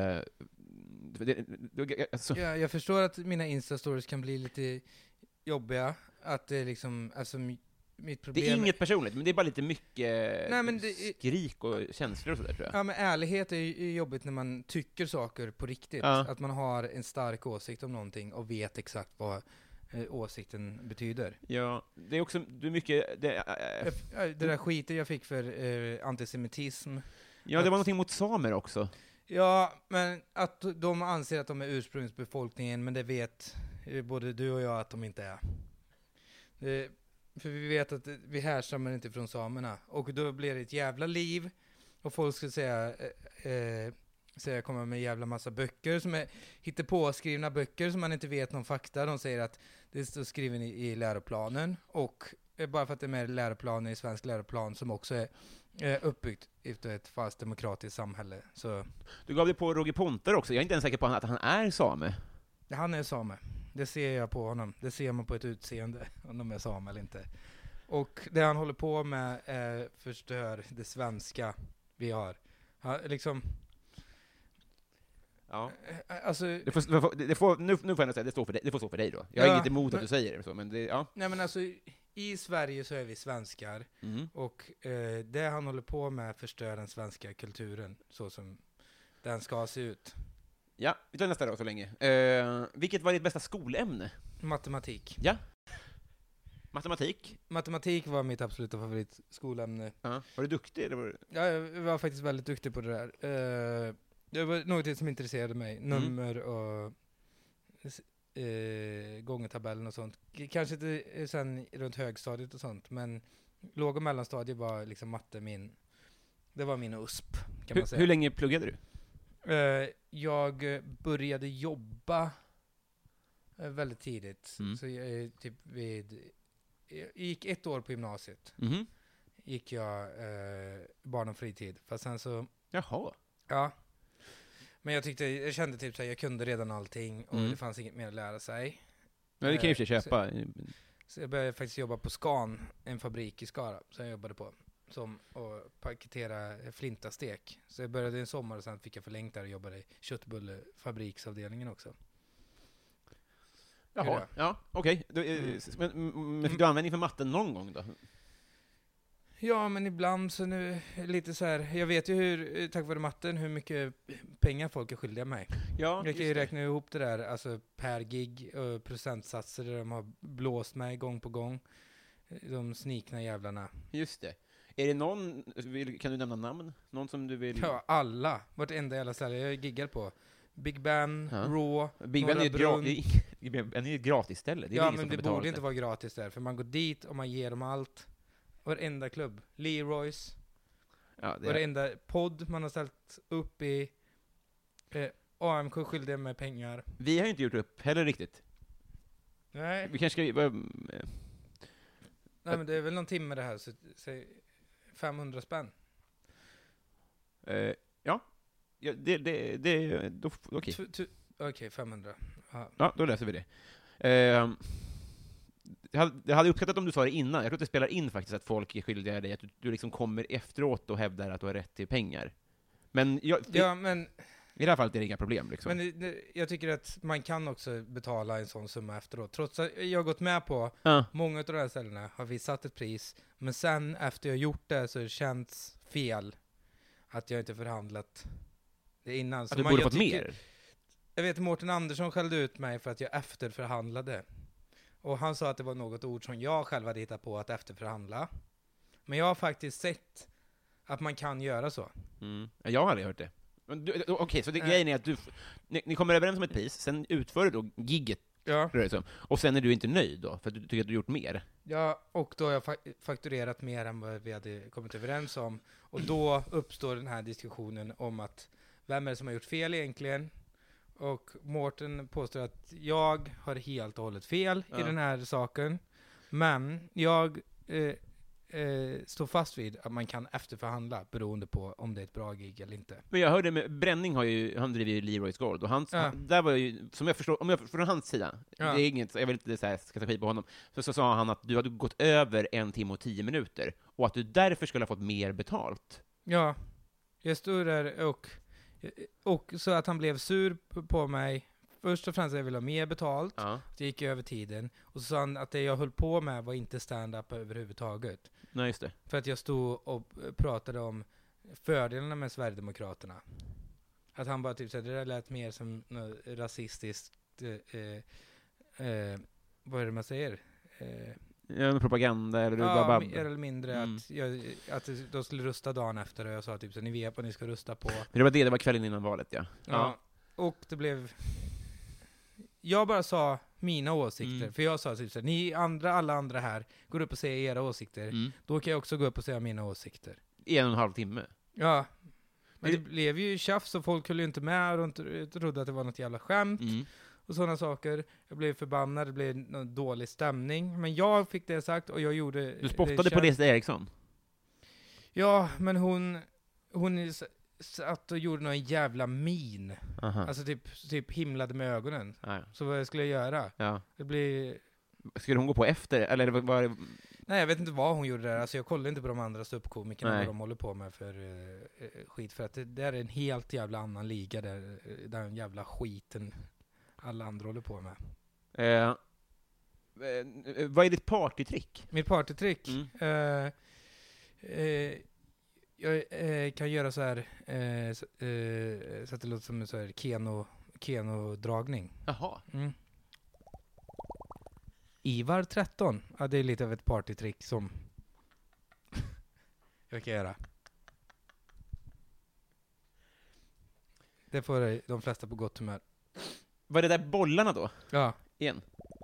Speaker 4: Jag förstår att mina Insta-stories kan bli lite jobbiga. Att det liksom, alltså mitt problem...
Speaker 3: Det är inget personligt, men det är bara lite mycket skrik och känslor och sådär, tror jag.
Speaker 4: Ja, men ärlighet är ju jobbigt när man tycker saker på riktigt.
Speaker 3: Ja.
Speaker 4: Att man har en stark åsikt om någonting och vet exakt vad åsikten betyder.
Speaker 3: Ja, det är också mycket...
Speaker 4: Det där skiten jag fick för antisemitism.
Speaker 3: Ja, det var någonting mot samer också.
Speaker 4: Ja, men att de anser att de är ursprungsbefolkningen, men det vet både du och jag att de inte är. För vi vet att vi härstammar inte från samerna. Och då blir det ett jävla liv. Och folk skulle säga komma med jävla massa böcker som är hittepåskrivna böcker som man inte vet någon fakta. De säger att det står skriven i läroplanen. Och bara för att det är med läroplanen i svensk läroplan som också är uppbyggt efter ett fast demokratiskt samhälle. Så.
Speaker 3: Du gav dig på Roger Pontare också. Jag är inte ens säker på att han är same.
Speaker 4: Han är same. Det ser jag på honom. Det ser man på ett utseende, om de är same eller inte. Och det han håller på med förstör det svenska vi har. Liksom...
Speaker 3: Ja.
Speaker 4: Alltså...
Speaker 3: Nu får jag säga, det får stå för dig då. Jag har inget emot att du säger det så, men det, ja.
Speaker 4: Nej, men alltså, i Sverige så är vi svenskar. Och det han håller på med förstör den svenska kulturen, så som den ska se ut.
Speaker 3: Ja, vi tar nästa då så länge. Vilket var ditt bästa skolämne?
Speaker 4: Matematik.
Speaker 3: Ja. Matematik?
Speaker 4: Matematik var mitt absoluta favoritskolämne.
Speaker 3: Var du duktig? Eller var du...
Speaker 4: Ja, jag var faktiskt väldigt duktig på det där. Det var något som intresserade mig. Nummer och gångertabellen och sånt. Kanske inte sen runt högstadiet och sånt, men låg- och mellanstadiet var liksom matte det var min USP, kan man säga.
Speaker 3: Hur länge pluggade du?
Speaker 4: Jag började jobba väldigt tidigt. Så jag, typ vid gick 1 år på gymnasiet.
Speaker 3: Mhm.
Speaker 4: Gick jag barn och fritid. Fast sen så...
Speaker 3: Jaha.
Speaker 4: Ja. Men jag kände typ så här, jag kunde redan allting och
Speaker 3: Mm.
Speaker 4: det fanns inget mer att lära sig.
Speaker 3: Ja, det kan jag i och för sig köpa.
Speaker 4: Så jag började faktiskt jobba på Scan, en fabrik i Skara som jag jobbade på. Som att paketera flintastek. Så jag började en sommar och sen fick jag förlängt där och jobbade i köttbullefabriksavdelningen också.
Speaker 3: Jaha, ja, okej. Men fick du användning för matten någon gång då?
Speaker 4: Ja, men ibland så nu lite så här. Jag vet ju hur, tack vare matten, hur mycket pengar folk är skyldiga mig.
Speaker 3: Ja,
Speaker 4: Jag kan ju räkna ihop det där, alltså per gig och procentsatser där de har blåst mig gång på gång. De snikna jävlarna.
Speaker 3: Just det. Är det någon, kan du nämna namn? Någon som du vill...
Speaker 4: Ja, alla. Vartenda jävla ställe jag giggar på. Big Ben,
Speaker 3: Ja.
Speaker 4: Raw,
Speaker 3: Big Ben
Speaker 4: Norra
Speaker 3: är ju ett gratis ställe. Det är
Speaker 4: Ja,
Speaker 3: ingen
Speaker 4: men
Speaker 3: som
Speaker 4: det
Speaker 3: kan betala
Speaker 4: borde inte vara gratis där, för man går dit och man ger dem allt. Varenda klubb. Leroys.
Speaker 3: Ja, det är...
Speaker 4: Varenda podd man har ställt upp i. AMK skyldiga med pengar.
Speaker 3: Vi har ju inte gjort upp heller riktigt.
Speaker 4: Nej.
Speaker 3: Vi kanske ska...
Speaker 4: Nej, men det är väl någon timme det här, så säg 500 spänn.
Speaker 3: Ja, då, okej.
Speaker 4: Okej, 500. Ja.
Speaker 3: Ja, då läser vi det. Jag hade uppskattat om du sa det innan. Jag tror att det spelar in faktiskt att folk är skyldiga dig, att du liksom kommer efteråt och hävdar att du har rätt till pengar. Men,
Speaker 4: Men
Speaker 3: i det här fallet är det inga problem. Liksom.
Speaker 4: Men jag tycker att man kan också betala en sån summa efteråt. Trots att jag har gått med på många av de här ställena har vi satt ett pris. Men sen efter jag gjort det så känns fel att jag inte förhandlat det innan.
Speaker 3: Att du borde fått mer?
Speaker 4: Jag vet Mårten Andersson skällde ut mig för att jag efterförhandlade. Och han sa att det var något ord som jag själv hade hittat på, att efterförhandla. Men jag har faktiskt sett att man kan göra så.
Speaker 3: Jag har aldrig hört det. Okej, så grejen är att ni kommer överens om ett pris, sen utför du då gigget,
Speaker 4: Ja.
Speaker 3: Och sen är du inte nöjd då, för att du tycker att du gjort mer.
Speaker 4: Ja, och då har jag fakturerat mer än vad vi hade kommit överens om. Och då uppstår den här diskussionen om att vem är det som har gjort fel egentligen? Och Mårten påstår att jag har helt och hållet fel i den här saken. Men jag står fast vid att man kan efterförhandla beroende på om det är ett bra gig eller inte.
Speaker 3: Men jag hörde med Bränning han driver ju Leroy's Gold, och där var ju, som jag förstår, om jag från hans sida, det är inget, jag vill inte så här, ska ta skit på honom, så sa han att du hade gått över 1 timme och 10 minuter, och att du därför skulle ha fått mer betalt.
Speaker 4: Ja, jag stod där och så att han blev sur på mig. Först och främst jag ville ha mer betalt. Det gick över tiden. Och så sa han att det jag höll på med var inte stand-up överhuvudtaget.
Speaker 3: Nej, just det.
Speaker 4: För att jag stod och pratade om fördelarna med Sverigedemokraterna. Att han bara typ så det där lät mer som något rasistiskt vad är det man säger?
Speaker 3: Propaganda eller
Speaker 4: mer eller mindre att de skulle rösta dagen efter, och jag sa typ så ni vet vad ni ska rösta på.
Speaker 3: Det var kvällen innan valet, ja.
Speaker 4: Och det blev, jag bara sa mina åsikter, för jag sa typ så alla andra här går upp och säger era åsikter, då kan jag också gå upp och säga mina åsikter.
Speaker 3: 1,5 timme.
Speaker 4: Ja. Men det blev ju tjafs och folk höll ju inte med och de trodde att det var något jävla skämt. Och sådana saker. Jag blev förbannad, det blev någon dålig stämning. Men jag fick det sagt och jag gjorde...
Speaker 3: Du spottade på Lisa Eriksson?
Speaker 4: Ja, men hon satt och gjorde någon jävla min. Alltså typ himlade med ögonen. Så vad skulle jag göra? Det blir...
Speaker 3: Skulle hon gå på efter? Eller var det...
Speaker 4: Nej, jag vet inte vad hon gjorde där. Alltså jag kollade inte på de andra ståuppkomikerna vad de håller på med för skit. För att det där är en helt jävla annan liga där den jävla skiten alla andra håller på med.
Speaker 3: Vad är ditt partytrick?
Speaker 4: Mitt partytrick? Jag kan göra så här så att det låter som en så här keno-dragning.
Speaker 3: Jaha.
Speaker 4: Ivar 13. Ja, det är lite av ett partytrick som jag kan göra. Det får de flesta på gott humör.
Speaker 3: Var det där bollarna då?
Speaker 4: Ja.
Speaker 3: Igen.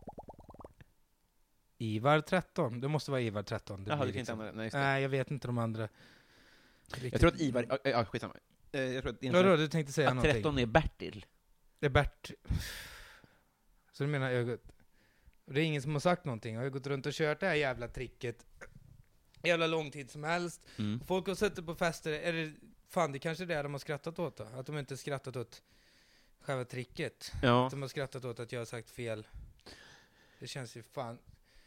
Speaker 4: Ivar 13. Det måste vara Ivar 13. Det blir liksom... Nej, jag vet inte de andra.
Speaker 3: Jag tror att Ivar... Ja, skitsamma. Jag tror att
Speaker 4: du tänkte säga
Speaker 3: att 13 är Bertil.
Speaker 4: Det är Bert. Så du menar Och det är ingen som har sagt någonting. Jag har gått runt och kört det här jävla tricket jävla lång tid som helst. Folk har suttit på fester. Det kanske är det de har skrattat åt då. Att de inte skrattat åt själva tricket.
Speaker 3: Ja.
Speaker 4: Att de har skrattat åt att jag har sagt fel. Det känns ju fan...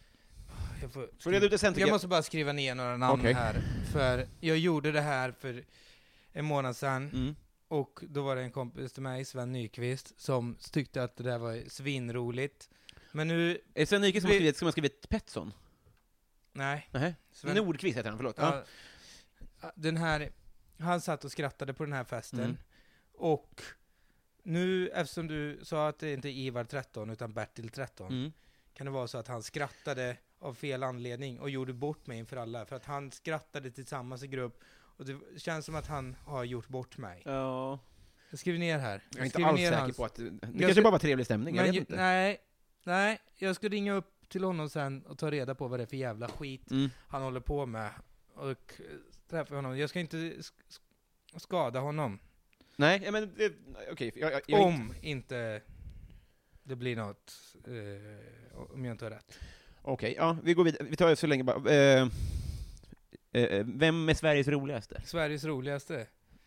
Speaker 4: Jag måste bara skriva ner några namn här. För jag gjorde det här för en månad sedan. Och då var det en kompis till mig, Sven Nyqvist, som tyckte att det där var svinroligt. Men nu...
Speaker 3: Är det Sven Nyqvist som har skrivit Petson?
Speaker 4: Nej.
Speaker 3: Sven Nordqvist heter han, förlåt.
Speaker 4: Ja. Den här... Han satt och skrattade på den här festen. Och nu, eftersom du sa att det inte är Ivar 13 utan Bertil 13, kan det vara så att han skrattade av fel anledning och gjorde bort mig inför alla. För att han skrattade tillsammans i grupp. Och det känns som att han har gjort bort mig.
Speaker 3: Ja.
Speaker 4: Jag skriver ner här.
Speaker 3: Jag är inte alls säker på att... Det kanske bara var trevlig stämning, jag vet inte.
Speaker 4: Nej, jag ska ringa upp till honom sen och ta reda på vad det är för jävla skit han håller på med. Och träffa honom. Jag ska inte skada honom.
Speaker 3: Nej, men okej.
Speaker 4: Om inte det blir något, om jag inte har rätt.
Speaker 3: Okej, ja, vi går vidare. Vi tar så länge bara. Vem är Sveriges roligaste?
Speaker 4: Sveriges roligaste?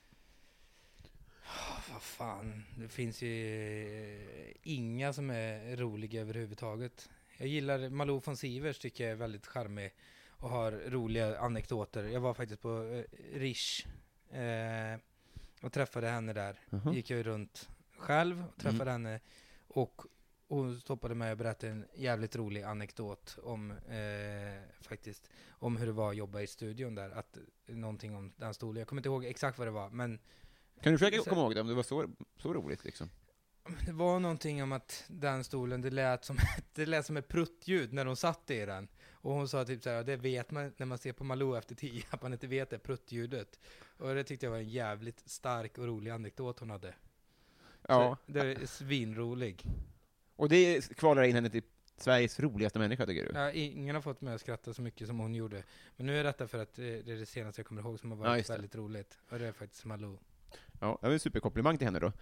Speaker 4: Vad fan, det finns ju inga som är roliga överhuvudtaget. Jag gillar Malou von Sivers, tycker jag är väldigt charmig och har roliga anekdoter. Jag var faktiskt på Rish och träffade henne där. Gick jag runt själv och träffade henne, och hon stoppade mig och berättade en jävligt rolig anekdot om faktiskt om hur det var att jobba i studion där, att någonting om den stolen. Jag kommer inte ihåg exakt vad det var, men
Speaker 3: kan du försöka komma ihåg det om det var så roligt liksom?
Speaker 4: Det var någonting om att den stolen, det lät som ett pruttljud när de satt i den. Och hon sa typ så här, det vet man när man ser på Malou efter 10, att man inte vet det pruttljudet. Och det tyckte jag var en jävligt stark och rolig anekdot hon hade. Ja. Så det är svinrolig.
Speaker 3: Och det kvalar in henne till Sveriges roligaste människa, tycker du?
Speaker 4: Ja, ingen har fått mig att skratta så mycket som hon gjorde. Men nu är detta för att det är det senaste jag kommer ihåg som har varit väldigt roligt. Och det är faktiskt Malou.
Speaker 3: Ja, det var en superkomplimang till henne då.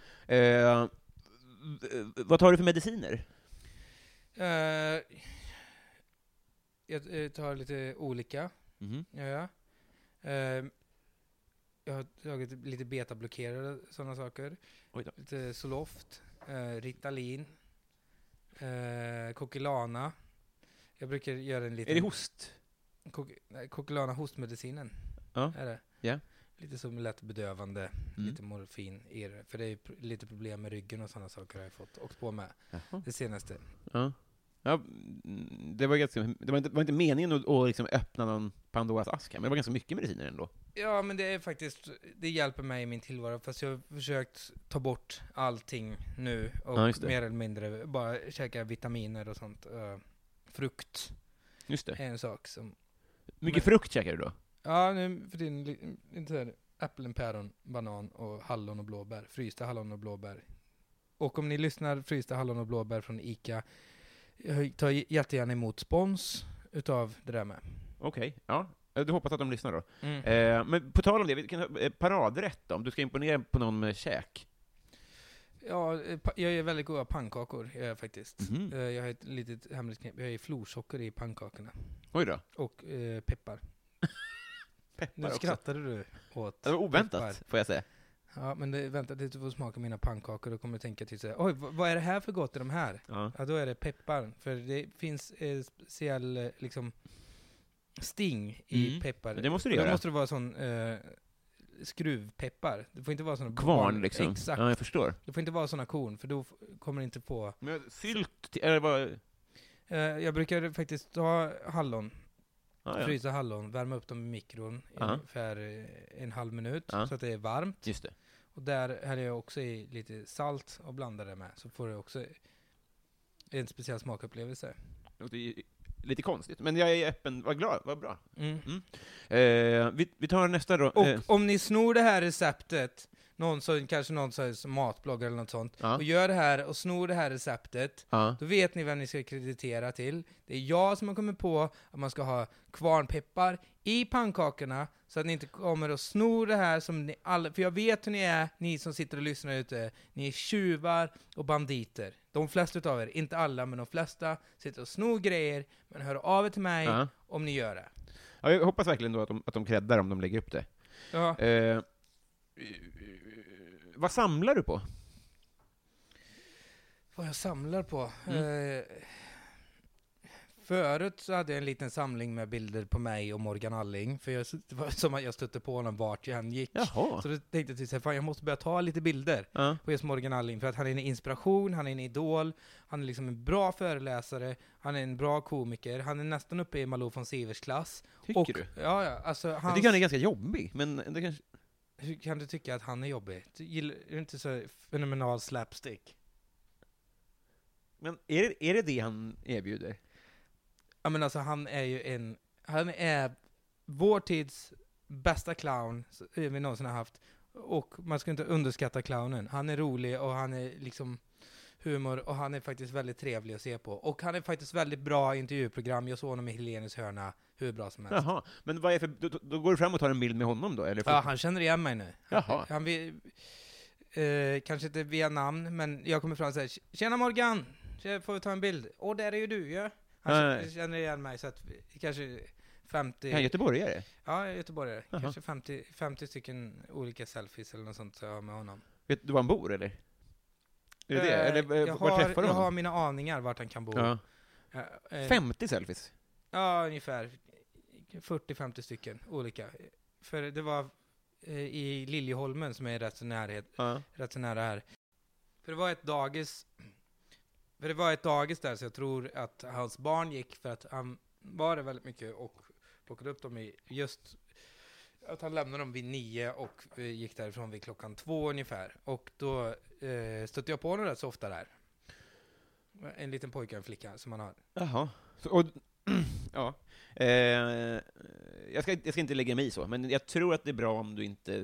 Speaker 3: Vad tar du för mediciner?
Speaker 4: Jag tar lite olika. Ja. Jag har tagit lite betablockerade sådana saker. Lite Zoloft, Ritalin, Coquelana. Jag brukar göra en liten...
Speaker 3: Är det host?
Speaker 4: Coquelana, hostmedicinen.
Speaker 3: Ja.
Speaker 4: Är det?
Speaker 3: Ja.
Speaker 4: Lite som lätt bedövande, lite morfin i det. För det är lite problem med ryggen och sådana saker har jag fått åkt på med det senaste. Ja.
Speaker 3: Ja, det var inte meningen att liksom öppna någon Pandoras ask här, men det var ganska mycket mediciner ändå.
Speaker 4: Ja, men det är faktiskt, det hjälper mig i min tillvaro, fast jag har försökt ta bort allting nu och mer eller mindre bara käka vitaminer och sånt. Frukt.
Speaker 3: Just det.
Speaker 4: Är en sak som...
Speaker 3: Mycket frukt käkar du då?
Speaker 4: Ja, nu för din inte här, äpplen, päron, banan och hallon och blåbär. Frysta hallon och blåbär. Och om ni lyssnar frysta hallon och blåbär från Ica, jag tar jättegärna emot spons utav det där med.
Speaker 3: Okej, ja. Du hoppas att de lyssnar då. Men på tal om det, vilken paradrätt då? Om du ska imponera på någon med käk?
Speaker 4: Ja, jag gör väldigt goda pannkakor faktiskt. Jag har ett litet hemligt knep. Jag har florsocker i pannkakorna.
Speaker 3: Oj då.
Speaker 4: Och peppar.
Speaker 3: Peppar
Speaker 4: nu
Speaker 3: också.
Speaker 4: Skrattade du åt
Speaker 3: det var oväntat,
Speaker 4: peppar.
Speaker 3: Får jag säga.
Speaker 4: Ja, men vänta tills du får smaka mina pannkakor och kommer du tänka till sig, oj, vad är det här för gott i de här? Ja, då är det peppar. För det finns speciell liksom sting i peppar.
Speaker 3: Det måste det göra.
Speaker 4: Det måste vara sån skruvpeppar. Det får inte vara såna
Speaker 3: kvarn liksom.
Speaker 4: Exakt.
Speaker 3: Ja, jag förstår.
Speaker 4: Det får inte vara såna korn, för då kommer det inte på...
Speaker 3: Men sylt, eller vad?
Speaker 4: Jag brukar faktiskt ta hallon. Frysa hallon, värma upp dem i mikron i ungefär en halv minut så att det är varmt.
Speaker 3: Just det.
Speaker 4: Och där häller jag också i lite salt och blandar det med, så får du också en speciell smakupplevelse.
Speaker 3: Det är lite konstigt, men jag är öppen. Vad glad, vad bra. Vi tar nästa då.
Speaker 4: Och om ni snor det här receptet kanske någon matblogg eller något sånt,
Speaker 3: Ja.
Speaker 4: och gör det här och snor det här receptet,
Speaker 3: Ja.
Speaker 4: då vet ni vem ni ska kreditera till. Det är jag som har kommit på att man ska ha kvarnpeppar i pannkakorna, så att ni inte kommer och snor det här som ni alla, för jag vet hur ni är, ni som sitter och lyssnar ute. Ni är tjuvar och banditer. De flesta utav er, inte alla, men de flesta sitter och snor grejer, men hör av er till mig
Speaker 3: Ja.
Speaker 4: om ni gör det.
Speaker 3: Ja, jag hoppas verkligen då att de creddar om de lägger upp det.
Speaker 4: Ja.
Speaker 3: Vad samlar du på?
Speaker 4: Vad jag samlar på? Förut så hade jag en liten samling med bilder på mig och Morgan Alling, för det var som att jag stötte på honom vart jag än gick.
Speaker 3: Jaha.
Speaker 4: Så då tänkte jag att jag måste börja ta lite bilder
Speaker 3: Ja.
Speaker 4: på just Morgan Alling, för att han är en inspiration, han är en idol, han är liksom en bra föreläsare, han är en bra komiker, han är nästan uppe i Malou von Sivers klass.
Speaker 3: Tycker du?
Speaker 4: Ja, alltså
Speaker 3: Jag tycker han är ganska jobbig, men det kanske...
Speaker 4: Hur kan du tycka att han är jobbig? Är du inte så fenomenal slapstick?
Speaker 3: Men är det han erbjuder?
Speaker 4: Ja, men alltså han är vår tids bästa clown vi någonsin har haft, och man ska inte underskatta clownen. Han är rolig och han är liksom humor, och han är faktiskt väldigt trevlig att se på, och han är faktiskt väldigt bra i intervjuprogram. Jag såg honom i Helenes hörna hur bra som helst.
Speaker 3: Jaha, men vad är då går du fram och tar en bild med honom då? Eller
Speaker 4: Ja, han känner igen mig nu.
Speaker 3: Jaha.
Speaker 4: Han vill, kanske inte via namn, men jag kommer fram och säger: tjena Morgan, får vi ta en bild? Åh, där är ju du, ja. Han känner igen mig, så att kanske 50...
Speaker 3: Är han göteborgare?
Speaker 4: Ja, jag är göteborgare.
Speaker 3: Jaha.
Speaker 4: Kanske 50 stycken olika selfies eller något sånt så jag har med honom.
Speaker 3: Vet du var han bor, eller? Är det det? Eller var träffar du
Speaker 4: jag
Speaker 3: honom?
Speaker 4: har mina aningar vart han kan bo.
Speaker 3: Ja. 50 selfies?
Speaker 4: Ja, ungefär 40-50 stycken olika. För det var i Liljeholmen, som är rätt så nära här. För det var ett dagis där, så jag tror att hans barn gick, för att han var det väldigt mycket och plockade upp dem i just att han lämnade dem vid 9 och gick därifrån vid klockan 2 ungefär. Och då stötte jag på honom rätt så ofta där. En liten pojke och en flicka som han har.
Speaker 3: Jaha. Ja. Jag ska inte lägga mig i så, men jag tror att det är bra om du inte...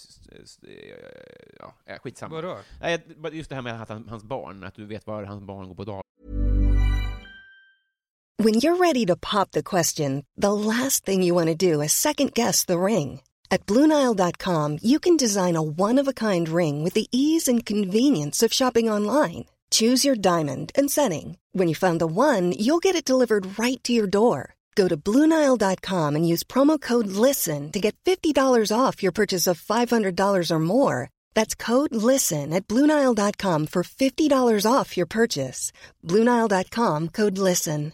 Speaker 3: skitsamma.
Speaker 4: Vadå?
Speaker 3: Nej, just det här med att hans barn, att du vet var hans barn går på dag.
Speaker 5: When you're ready to pop the question, the last thing you want to do is second-guess the ring. At BlueNile.com, you can design a one-of-a-kind ring with the ease and convenience of shopping online. Choose your diamond and setting. When you find the one, you'll get it delivered right to your door. Go to BlueNile.com and use promo code LISTEN to get $50 off your purchase of $500 or more. That's code LISTEN at BlueNile.com for $50 off your purchase. BlueNile.com, code LISTEN.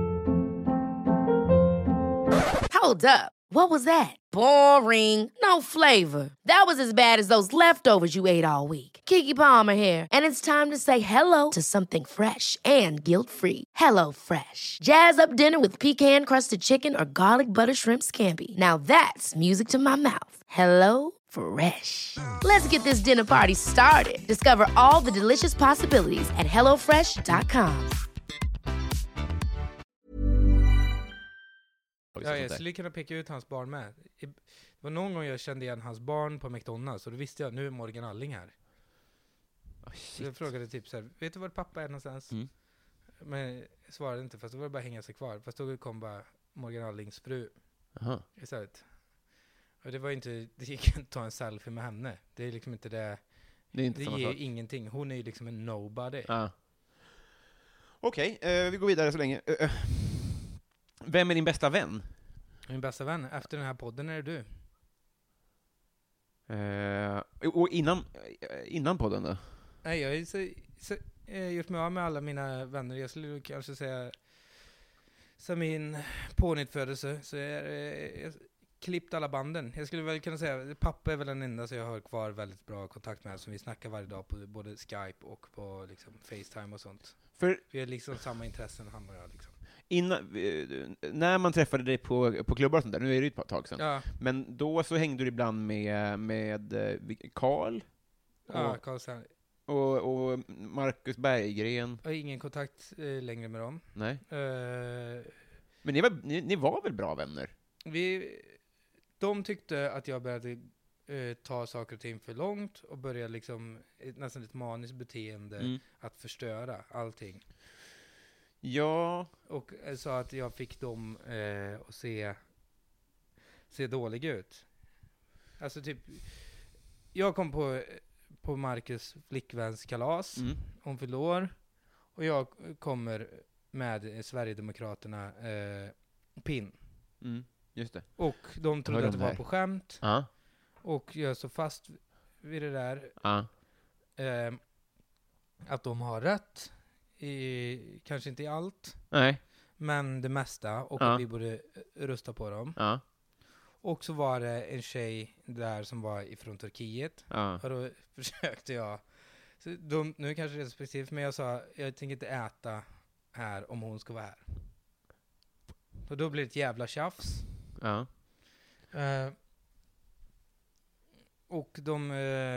Speaker 1: Hold up. What was that? Boring. No flavor. That was as bad as those leftovers you ate all week. Keke Palmer here, and it's time to say hello to something fresh and guilt-free. Hello Fresh. Jazz up dinner with pecan-crusted chicken or garlic butter shrimp scampi. Now that's music to my mouth. Hello Fresh. Let's get this dinner party started. Discover all the delicious possibilities at hellofresh.com.
Speaker 4: Ja, jag skulle kunna peka ut hans barn med. Det var någon gång jag kände igen hans barn på McDonalds, och då visste jag, nu är Morgan Alling här. Så jag frågade typ så här: vet du var pappa är någonstans?
Speaker 3: Mm.
Speaker 4: Men jag svarade inte, fast då var det bara hänga sig kvar. Fast då kom bara Morgan Allings fru istället. Och det gick inte att ta en selfie med henne. Det är liksom inte det.
Speaker 3: Det är inte samma
Speaker 4: ger
Speaker 3: sak.
Speaker 4: ingenting. Hon är ju liksom en nobody.
Speaker 3: Ja. Okej, vi går vidare så länge. Vem är din bästa vän?
Speaker 4: Min bästa vän efter den här podden är du.
Speaker 3: Och innan podden då?
Speaker 4: Nej, jag har gjort mig av med alla mina vänner. Jag skulle kanske säga, som min pånyttfödelse, så jag klippt alla banden. Jag skulle väl kunna säga, pappa är väl den enda som jag har kvar väldigt bra kontakt med, som vi snackar varje dag på både Skype och på liksom FaceTime och sånt.
Speaker 3: För
Speaker 4: vi har liksom samma intressen, han och jag liksom.
Speaker 3: När man träffade dig på klubbar och sånt där, nu är det ju ett tag sedan,
Speaker 4: Ja.
Speaker 3: men då så hängde du ibland med Carl och Marcus Berggren.
Speaker 4: Jag har ingen kontakt längre med dem.
Speaker 3: Nej. Men ni var väl bra vänner?
Speaker 4: De tyckte att jag började ta saker och ting för långt och börja liksom nästan ett maniskt beteende att förstöra allting.
Speaker 3: Ja.
Speaker 4: Och sa att jag fick dem att se dålig ut. Alltså typ, jag kom på Marcus flickväns kalas. Hon fyllde år. Och jag kommer med Sverigedemokraterna pin.
Speaker 3: Just det.
Speaker 4: Och de trodde att det var på skämt. Och jag så fast vid det där. Att de har rätt. Kanske inte i allt.
Speaker 3: Nej.
Speaker 4: Men det mesta. Och att vi borde rösta på dem. Och så var det en tjej där som var ifrån Turkiet. Och då försökte jag. Så nu kanske det är specifikt, men jag sa jag tänker inte äta här om hon ska vara här. Och då blir det ett jävla tjafs. Och de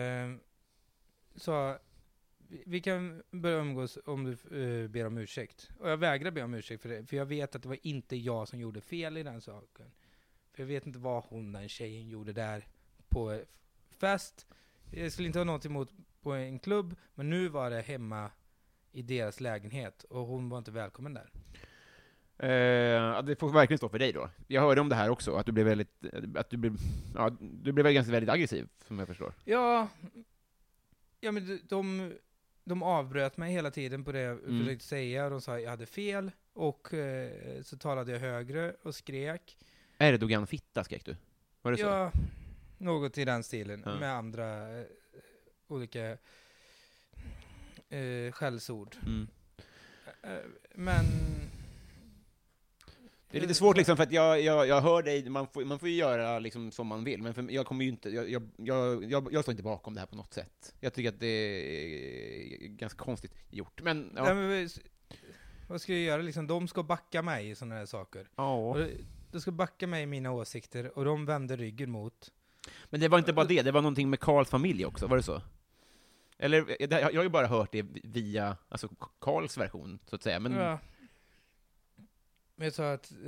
Speaker 4: sa vi kan börja umgås om du ber om ursäkt. Och jag vägrar be om ursäkt för det. För jag vet att det var inte jag som gjorde fel i den saken. För jag vet inte vad den tjejen gjorde där på fest. Jag skulle inte ha något emot på en klubb. Men nu var det hemma i deras lägenhet. Och hon var inte välkommen där.
Speaker 3: Det får verkligen stå för dig då. Jag hörde om det här också. Att du blev du blev ganska väldigt aggressiv, som jag förstår.
Speaker 4: Ja men de avbröt mig hela tiden på det jag försökte säga. De sa att jag hade fel. Och så talade jag högre och skrek.
Speaker 3: Erdogan fitta skrek du? Var det så?
Speaker 4: Ja, något i den stilen. Med andra olika skällsord. Men
Speaker 3: det är lite svårt liksom, för att jag hör dig, man får ju göra liksom som man vill, men för jag kommer ju inte, jag står inte bakom det här på något sätt. Jag tycker att det är ganska konstigt gjort, men ja.
Speaker 4: Nej, men vad ska jag göra liksom? De ska backa mig i sådana här saker. De ska backa mig i mina åsikter, och de vänder ryggen mot.
Speaker 3: Men det var inte bara det var någonting med Karls familj också, var det så? Eller, jag har ju bara hört det via alltså Karls version, så att säga. Men
Speaker 4: jag sa att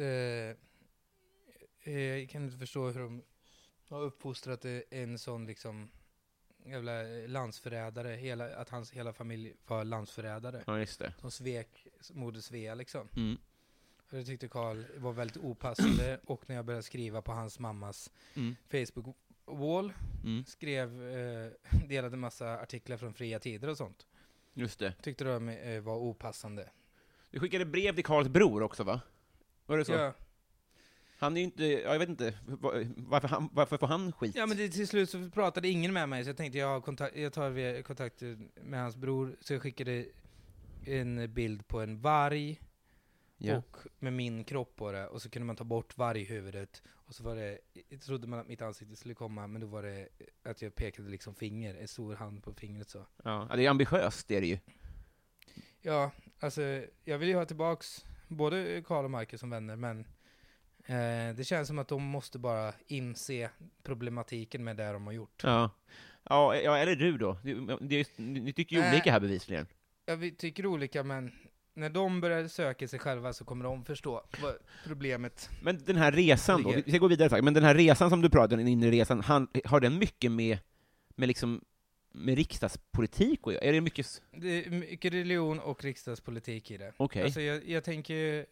Speaker 4: jag kan inte förstå hur de har uppfostrat en sån liksom jävla landsförrädare, att hans hela familj var landsförrädare.
Speaker 3: Ja, just det.
Speaker 4: De svek moder Svea liksom. Och det tyckte Karl var väldigt opassande. Och när jag började skriva på hans mammas Facebook-wall, delade massa artiklar från Fria Tider och sånt.
Speaker 3: Just det.
Speaker 4: Tyckte de var opassande.
Speaker 3: Du skickade brev till Karls bror också, va? Var det så?
Speaker 4: Ja.
Speaker 3: Han är ju inte, jag vet inte, varför får han skit?
Speaker 4: Ja, men till slut så pratade ingen med mig, så jag tänkte jag tar kontakt med hans bror. Så jag skickade en bild på en varg och med min kropp på det, och så kunde man ta bort varghuvudet, och så var det, trodde man att mitt ansikte skulle komma, men då var det att jag pekade liksom finger, en stor hand på fingret så.
Speaker 3: Ja, det är ambitiöst, det är det ju.
Speaker 4: Ja, alltså jag vill ju ha tillbaks både Karl och Marcus som vänner, men det känns som att de måste bara inse problematiken med det de har gjort.
Speaker 3: Ja, eller du då? Ni tycker ju olika här bevisligen.
Speaker 4: Ja, vi tycker olika, men när de börjar söka sig själva så kommer de förstå vad problemet.
Speaker 3: Men den här resan då, vi ska gå vidare, men den här resan som du pratar om, den inre resan, har den mycket med liksom med riksdagspolitik och är det mycket?
Speaker 4: Det är mycket religion och riksdagspolitik i det.
Speaker 3: Okej.
Speaker 4: Alltså jag tänker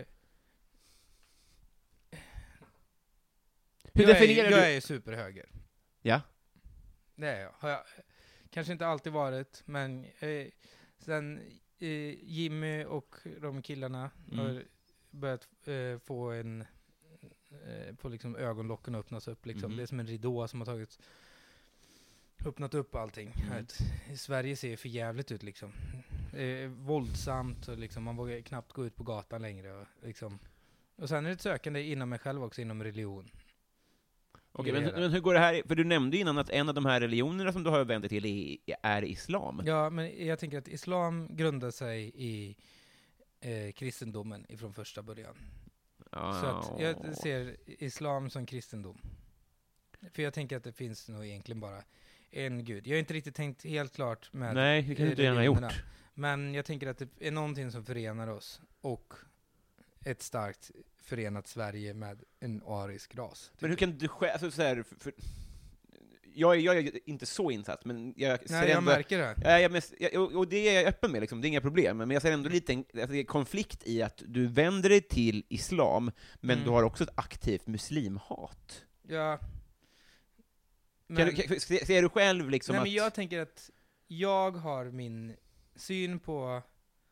Speaker 3: hur definierar du?
Speaker 4: Jag är superhöger.
Speaker 3: Ja.
Speaker 4: Det är jag. Har jag kanske inte alltid varit, men sen Jimmy och de killarna har börjat få på liksom ögonlocken öppnas upp liksom. Det är som en ridå som har öppnat upp allting. I Sverige ser för jävligt ut liksom. Våldsamt, och liksom man vågar knappt gå ut på gatan längre och liksom. Och sen är det ett sökande inom mig själv också, inom religion.
Speaker 3: Okej, men hur går det här? För du nämnde innan att en av de här religionerna som du har vänt dig till är islam.
Speaker 4: Ja, men jag tänker att islam grundar sig i kristendomen ifrån första början. Så att jag ser islam som kristendom. För jag tänker att det finns nog egentligen bara en gud. Jag har inte riktigt tänkt helt klart med.
Speaker 3: Nej, det kan du inte gärna gjort.
Speaker 4: Men jag tänker att det är någonting som förenar oss, och ett starkt förenat Sverige med en arisk ras.
Speaker 3: Men hur kan du själv, alltså så här, jag är inte så insatt, men jag ser
Speaker 4: jag
Speaker 3: ändå...
Speaker 4: märker det.
Speaker 3: Och det är jag öppen med, liksom. Det är inga problem. Men jag ser ändå lite en konflikt i att du vänder dig till islam, men du har också ett aktivt muslimhat.
Speaker 4: Ja. Men,
Speaker 3: Ser du själv liksom
Speaker 4: men jag tänker att jag har min syn på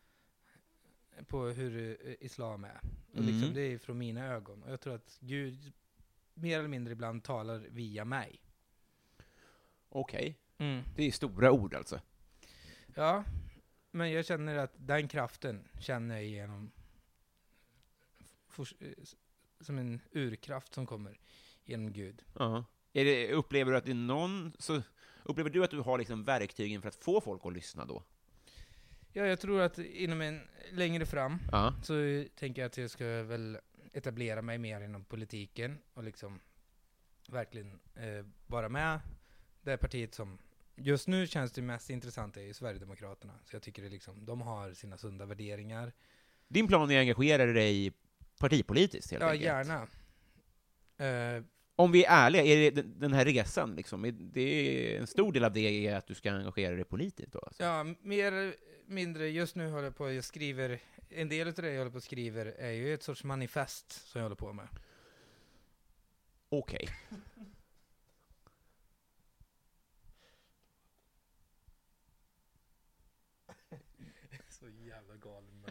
Speaker 4: hur islam är. Och liksom, det är från mina ögon. Och jag tror att Gud mer eller mindre ibland talar via mig.
Speaker 3: Okej. Det är stora ord alltså.
Speaker 4: Ja, men jag känner att den kraften känner jag genom som en urkraft som kommer genom Gud.
Speaker 3: Ja. Upplever du att det är upplever du att du har liksom verktygen för att få folk att lyssna då?
Speaker 4: Ja, jag tror att inom en längre fram så tänker jag att jag ska väl etablera mig mer inom politiken och liksom verkligen vara med det partiet som just nu känns det mest intressanta är Sverigedemokraterna. Så jag tycker det liksom, de har sina sunda värderingar.
Speaker 3: Din plan är att engagera dig partipolitiskt helt enkelt?
Speaker 4: Ja, gärna.
Speaker 3: Om vi är ärliga, är det den här resan liksom, det är en stor del av det är att du ska engagera dig politiskt då? Alltså.
Speaker 4: Ja, mer mindre. Just nu håller jag på, jag skriver, en del av det jag håller på och skriver är ju ett sorts manifest som jag håller på med.
Speaker 3: Okej.
Speaker 4: Så jävla galen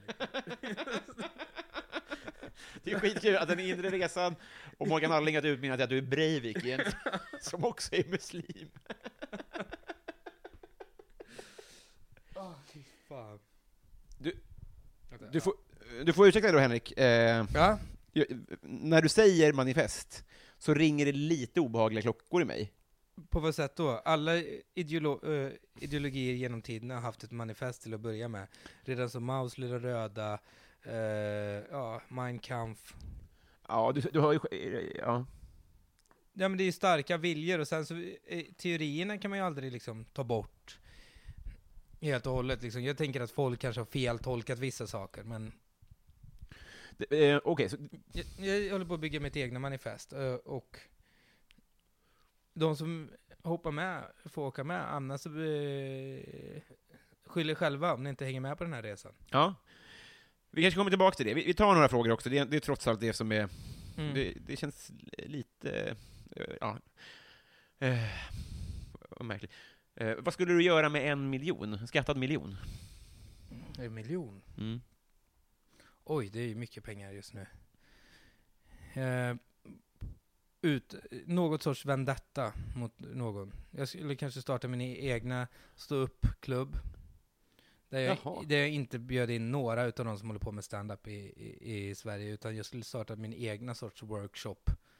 Speaker 3: Det är skitkul att den inre resan och Morgan Alling har utmynnat att du är Breivik igen, som också är muslim.
Speaker 4: Fy fan.
Speaker 3: Du får ursäkta då, Henrik.
Speaker 4: Ja?
Speaker 3: När du säger manifest så ringer det lite obehagliga klockor i mig.
Speaker 4: På vad sätt då? Alla ideologier genom tiden har haft ett manifest till att börja med. Redan som Maus Lilla Röda, Mein Kampf.
Speaker 3: Ja, du har ju... Ja.
Speaker 4: Ja, men det är ju starka viljor, och sen så teorierna kan man ju aldrig liksom ta bort helt och hållet. Liksom. Jag tänker att folk kanske har feltolkat vissa saker, men...
Speaker 3: Okej, så...
Speaker 4: Jag håller på att bygga mitt egna manifest, och de som hoppar med får åka med, annars så skyller själva om ni inte hänger med på den här resan.
Speaker 3: Ja. Vi kanske kommer tillbaka till det. Vi tar några frågor också. Det är trots allt det som är... Det känns lite... märkligt. Vad skulle du göra med 1 miljon? En skattad miljon?
Speaker 4: 1 miljon? Oj, det är ju mycket pengar just nu. Något sorts vendetta mot någon. Jag skulle kanske starta min egna stå-upp-klubb. Där jag inte bjöd in några utav de som håller på med stand-up i Sverige, utan jag skulle starta min egna sorts workshop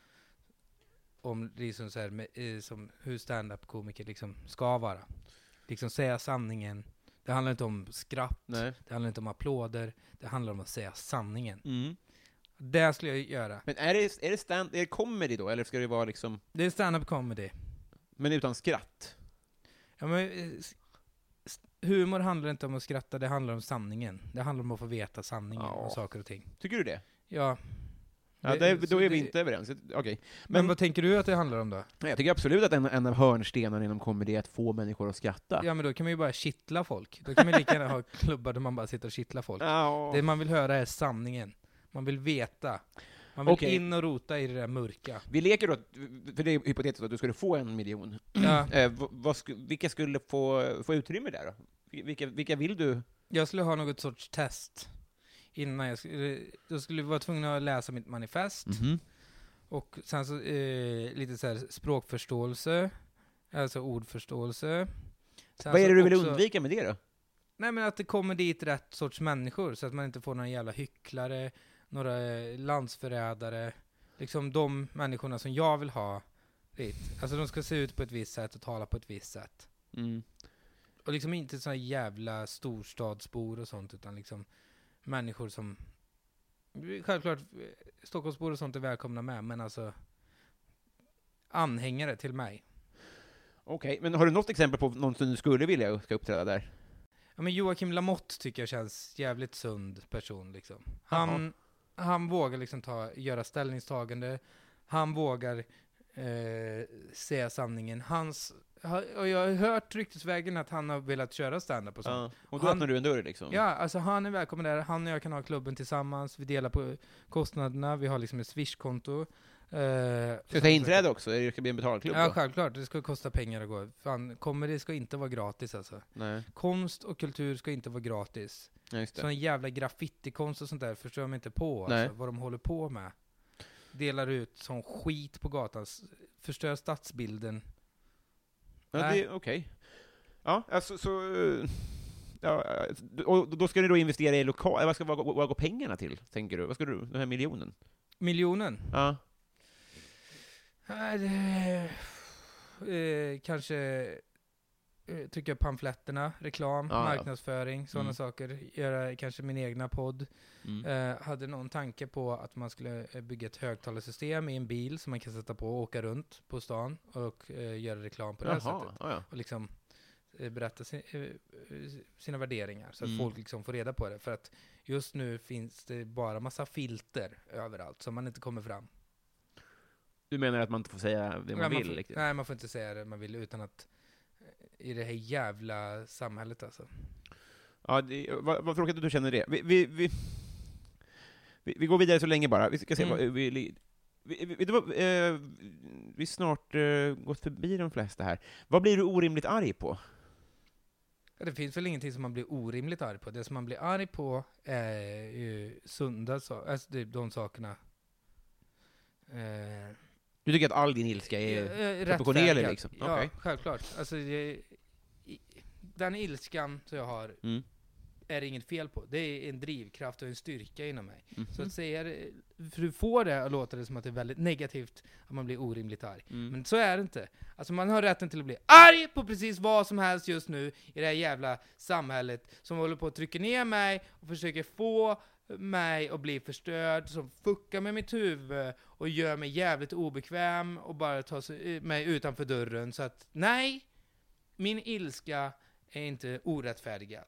Speaker 4: om liksom så här, som hur stand-up-komiker liksom ska vara. Liksom säga sanningen. Det handlar inte om skratt. Nej. Det handlar inte om applåder. Det handlar om att säga sanningen. Det skulle jag göra.
Speaker 3: Men är det comedy då, eller ska det vara liksom...
Speaker 4: Det är stand-up comedy.
Speaker 3: Men utan skratt?
Speaker 4: Ja, men humor handlar inte om att skratta, det handlar om sanningen. Det handlar om att få veta sanningen om saker och ting.
Speaker 3: Tycker du det?
Speaker 4: Ja.
Speaker 3: Då är vi inte överens. Okay.
Speaker 4: Men vad tänker du att det handlar om då?
Speaker 3: Jag tycker absolut att en av hörnstenarna inom comedy är att få människor att skratta.
Speaker 4: Ja, men då kan man ju bara kittla folk. Då kan man lika gärna ha klubbar där man bara sitter och kittlar folk. Det man vill höra är sanningen. Man vill veta. Man vill in och rota i det där mörka.
Speaker 3: Vi leker då, för det är hypotetiskt att du skulle få 1 miljon.
Speaker 4: Ja.
Speaker 3: Vilka skulle få utrymme där då? Vilka vill du?
Speaker 4: Jag skulle ha något sorts test. Innan jag skulle vara tvungen att läsa mitt manifest. Och sen så lite så här språkförståelse. Alltså ordförståelse. Sen
Speaker 3: vad är det du vill undvika med det då?
Speaker 4: Nej, men att det kommer dit rätt sorts människor, så att man inte får några jävla hycklare, några landsförrädare. Liksom de människorna som jag vill ha dit. Alltså de ska se ut på ett visst sätt och tala på ett visst sätt. Och liksom inte såna jävla storstadsbor och sånt, utan liksom människor som... Självklart, Stockholmsbor och sånt är välkomna med, men alltså anhängare till mig.
Speaker 3: Okej, men har du något exempel på någon som du skulle vilja ska uppträda där?
Speaker 4: Ja, men Joakim Lamotte tycker jag känns jävligt sund person liksom. Han vågar liksom göra ställningstagande. Han vågar se sanningen. Och jag har hört ryktesvägen att han har velat köra stand-up och sånt.
Speaker 3: Och då öppnar du en dörr liksom?
Speaker 4: Ja, alltså han är välkommen där. Han och jag kan ha klubben tillsammans. Vi delar på kostnaderna. Vi har liksom ett Swish-konto.
Speaker 3: Ska du ta inträde också? Ska det bli en betalklubb
Speaker 4: Ja,
Speaker 3: då?
Speaker 4: självklart. Det ska kosta pengar att gå. Fan, det ska inte vara gratis alltså.
Speaker 3: Nej.
Speaker 4: Konst och kultur ska inte vara gratis.
Speaker 3: Ja, just det.
Speaker 4: Sån jävla graffitikonst och sånt där förstår jag mig inte på.
Speaker 3: Nej.
Speaker 4: Alltså, vad de håller på med. Delar ut sån skit på gatan. Förstör stadsbilden.
Speaker 3: Ja,
Speaker 4: Nej.
Speaker 3: det är okej. Ja, alltså ja, och då ska du då investera i lokal... Vad går pengarna till, tänker du? Vad ska du, den här miljonen?
Speaker 4: Miljonen?
Speaker 3: Ja.
Speaker 4: Kanske trycka pamfletterna, reklam, marknadsföring, sådana saker. Göra kanske min egna podd. Hade någon tanke på att man skulle bygga ett högtalarsystem i en bil som man kan sätta på och åka runt på stan och göra reklam på det här sättet.
Speaker 3: Ja.
Speaker 4: Och liksom berätta sina värderingar så att folk liksom får reda på det. För att just nu finns det bara massa filter överallt som man inte kommer fram.
Speaker 3: Du menar att man inte får säga det man vill?
Speaker 4: Nej, man får inte säga det man vill utan att i det här jävla samhället alltså. Ja,
Speaker 3: vad tråkigt att du känner det. Vi går vidare så länge bara. Vi ska se vi snart gått förbi de flesta här. Vad blir du orimligt arg på?
Speaker 4: Det finns väl ingenting som man blir orimligt arg på. Det som man blir arg på är ju sunda saker. Alltså de sakerna.
Speaker 3: Du tycker att all din ilska är proportionerlig liksom?
Speaker 4: Ja,
Speaker 3: okay.
Speaker 4: Självklart. Alltså, den ilskan som jag har är det inget fel på. Det är en drivkraft och en styrka inom mig. Så att säga, för du får det att låta det som att det är väldigt negativt att man blir orimligt arg. Men så är det inte. Alltså man har rätten till att bli arg på precis vad som helst just nu i det här jävla samhället som håller på att trycka ner mig och försöker få mig att bli förstörd, som fuckar med mitt huvud och gör mig jävligt obekväm och bara tar mig utanför dörren. Så att nej, min ilska är inte orättfärdigad.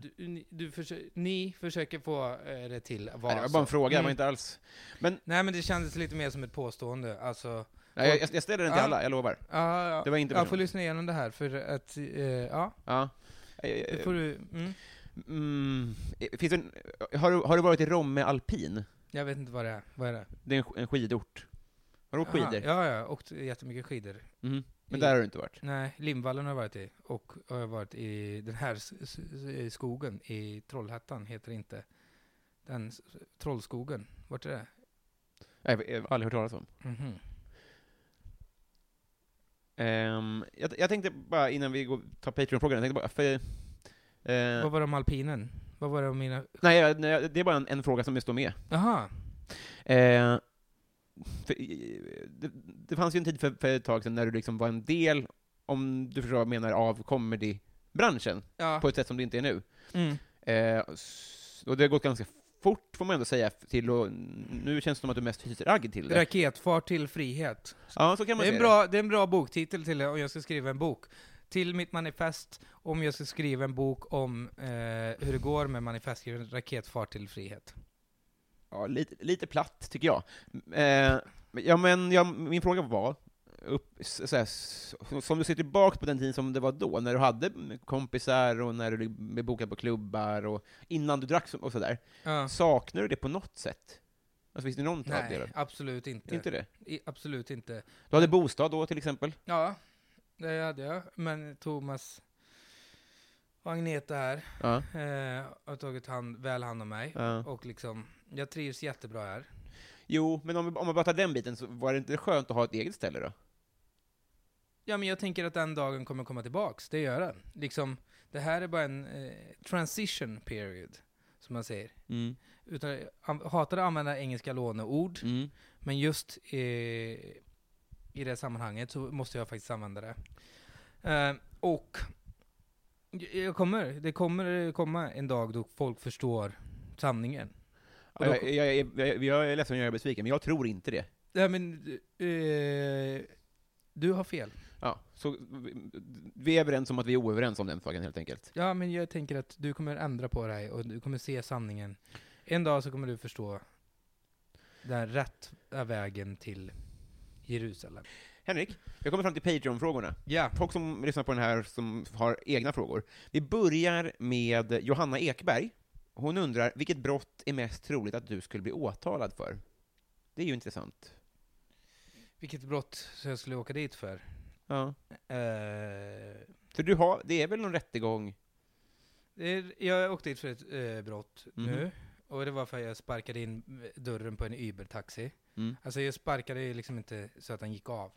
Speaker 4: Ni försöker få det till att vara.
Speaker 3: Det var bara en fråga, det var inte alls. Men
Speaker 4: nej, men det kändes lite mer som ett påstående. Alltså,
Speaker 3: nej, jag ställer den till alla, jag lovar.
Speaker 4: Det
Speaker 3: var inte
Speaker 4: jag får lyssna igenom det här för att det får du.
Speaker 3: Finns har du varit i Romme alpin?
Speaker 4: Jag vet inte vad det är. Vad är det?
Speaker 3: Det är en skidort. Har du åkt skidor?
Speaker 4: Ja, jag har åkt jättemycket skidor.
Speaker 3: Men där har du inte varit?
Speaker 4: Nej, Limvallen har jag varit i. Och jag har varit i den här skogen i Trollhättan, heter inte. Den Trollskogen. Vart är det?
Speaker 3: Jag har aldrig hört talas om. Jag tänkte bara, innan vi tar Patreon-frågan, jag tänkte bara,
Speaker 4: vad var det om alpinen? Vad var det om mina...
Speaker 3: Nej, det är bara en fråga som står med.
Speaker 4: Jaha.
Speaker 3: Det fanns ju en tid för ett tag sedan när du liksom var en del, om du förstår vad jag menar, av comedy-branschen på ett sätt som det inte är nu. Och det har gått ganska fort, får man ändå säga, till, och nu känns det som att du mest hyser agg till det.
Speaker 4: Raketfart till frihet.
Speaker 3: Ja, så kan man säga
Speaker 4: det är en bra boktitel till det, om jag ska skriva en bok. Till mitt manifest, om jag ska skriva en bok om hur det går med manifestskriven raketfart till frihet.
Speaker 3: Ja, lite platt, tycker jag. Min fråga var, som du ser tillbaka på den tiden som det var då, när du hade kompisar och när du blev bokad på klubbar och innan du drack och sådär. Saknar du det på något sätt? Alltså, finns det någon av det?
Speaker 4: Nej, absolut inte.
Speaker 3: Inte det?
Speaker 4: Absolut inte.
Speaker 3: Du hade bostad då, till exempel?
Speaker 4: Ja, det hade jag. Men Thomas och Agneta här har tagit väl hand om mig. Och liksom, jag trivs jättebra här.
Speaker 3: Jo, men om man bara tar den biten, så var det inte skönt att ha ett eget ställe då?
Speaker 4: Ja, men jag tänker att den dagen kommer komma tillbaks. Det gör den. Liksom, det här är bara en transition period, som man säger. Utan, jag hatar att använda engelska låneord, men just i det sammanhanget så måste jag faktiskt använda det. Och det kommer komma en dag då folk förstår sanningen.
Speaker 3: Jag är ledsen att jag är besviken, men jag tror inte det.
Speaker 4: Ja, men du har fel.
Speaker 3: Ja, så vi är överens om att vi är oöverens om den frågan, helt enkelt.
Speaker 4: Ja, men jag tänker att du kommer ändra på dig och du kommer se sanningen. En dag så kommer du förstå den rätta vägen till Jerusalem.
Speaker 3: Henrik, jag kommer fram till Patreon-frågorna.
Speaker 4: Ja.
Speaker 3: Folk som lyssnar på den här som har egna frågor. Vi börjar med Johanna Ekberg. Hon undrar, vilket brott är mest troligt att du skulle bli åtalad för? Det är ju intressant.
Speaker 4: Vilket brott så jag skulle åka dit för?
Speaker 3: Ja.
Speaker 4: Eh,
Speaker 3: För det är väl någon rättegång?
Speaker 4: jag åkte dit för ett brott
Speaker 3: Mhm.
Speaker 4: nu. Och det var för att jag sparkade in dörren på en Uber-taxi.
Speaker 3: Mm.
Speaker 4: Alltså jag sparkade liksom inte så att han gick av.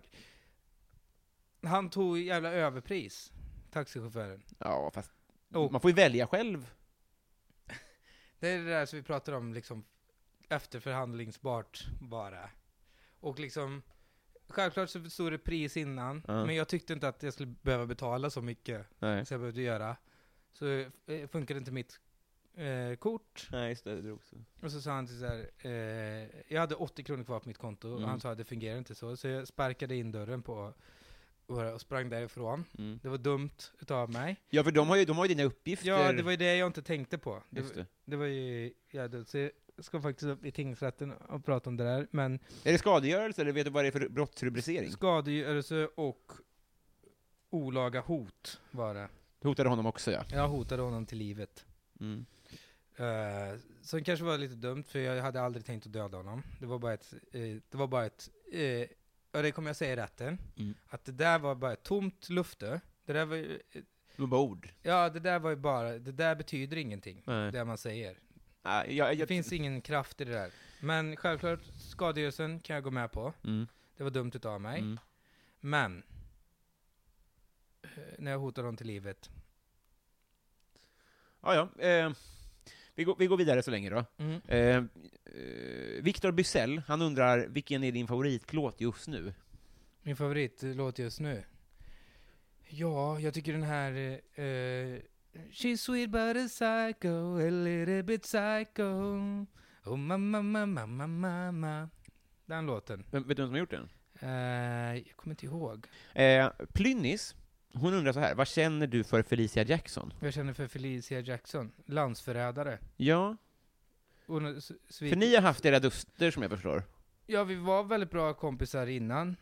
Speaker 4: Han tog jävla överpris, taxichauffören.
Speaker 3: Ja, fast
Speaker 4: Och
Speaker 3: man får ju välja själv.
Speaker 4: det är det där som vi pratar om, liksom efterförhandlingsbart bara. Och liksom, självklart så stod det pris innan,
Speaker 3: Ja.
Speaker 4: men jag tyckte inte att jag skulle behöva betala så mycket
Speaker 3: Nej,
Speaker 4: som jag behövde göra. Så funkade inte mitt kort.
Speaker 3: Nej just det drog så.
Speaker 4: Och så sa han till så här, jag hade 80 kronor kvar på mitt konto, och han sa att det fungerar inte så. Så jag sparkade in dörren på och sprang därifrån.
Speaker 3: Mm.
Speaker 4: Det var dumt utav mig.
Speaker 3: Ja, för de har ju dina uppgifter.
Speaker 4: Ja, det var ju det jag inte tänkte på.
Speaker 3: Just det.
Speaker 4: Det var ju, så jag ska faktiskt upp i tingsrätten och prata om det där. Men
Speaker 3: Är det skadegörelse, eller vet du vad det är för brottsrubricering?
Speaker 4: skadegörelse och olaga hot var det.
Speaker 3: Du hotade honom också, ja.
Speaker 4: Jag hotade honom till livet.
Speaker 3: Mm.
Speaker 4: Så det kanske var lite dumt, för jag hade aldrig tänkt att döda honom. Det var bara ett och det kommer jag säga i rätten, att det där var bara ett tomt lufte. Det där var ju,
Speaker 3: Det var bara ord.
Speaker 4: ja, det där var ju bara, det där betyder ingenting,
Speaker 3: Nej.
Speaker 4: det man säger.
Speaker 3: Nej,
Speaker 4: Det finns ingen kraft i det där. Men självklart, skadegörelsen kan jag gå med på.
Speaker 3: Mm.
Speaker 4: Det var dumt utav mig.
Speaker 3: Mm.
Speaker 4: Men när jag hotade honom till livet.
Speaker 3: Ja. Vi går vidare så länge då. Victor Bysell, han undrar, vilken är din favoritlåt just nu?
Speaker 4: Min favoritlåt just nu. Ja, jag tycker den här She's sweet but a psycho, a little bit psycho. Oh mamma. Den låten.
Speaker 3: Vet du vem som har gjort den?
Speaker 4: Jag kommer inte ihåg.
Speaker 3: Plynnis, hon undrar så här, vad känner du för Felicia Jackson?
Speaker 4: Jag känner för Felicia Jackson. Landsförrädare.
Speaker 3: Ja, för ni har haft era duster som jag förstår.
Speaker 4: Ja, vi var väldigt bra kompisar innan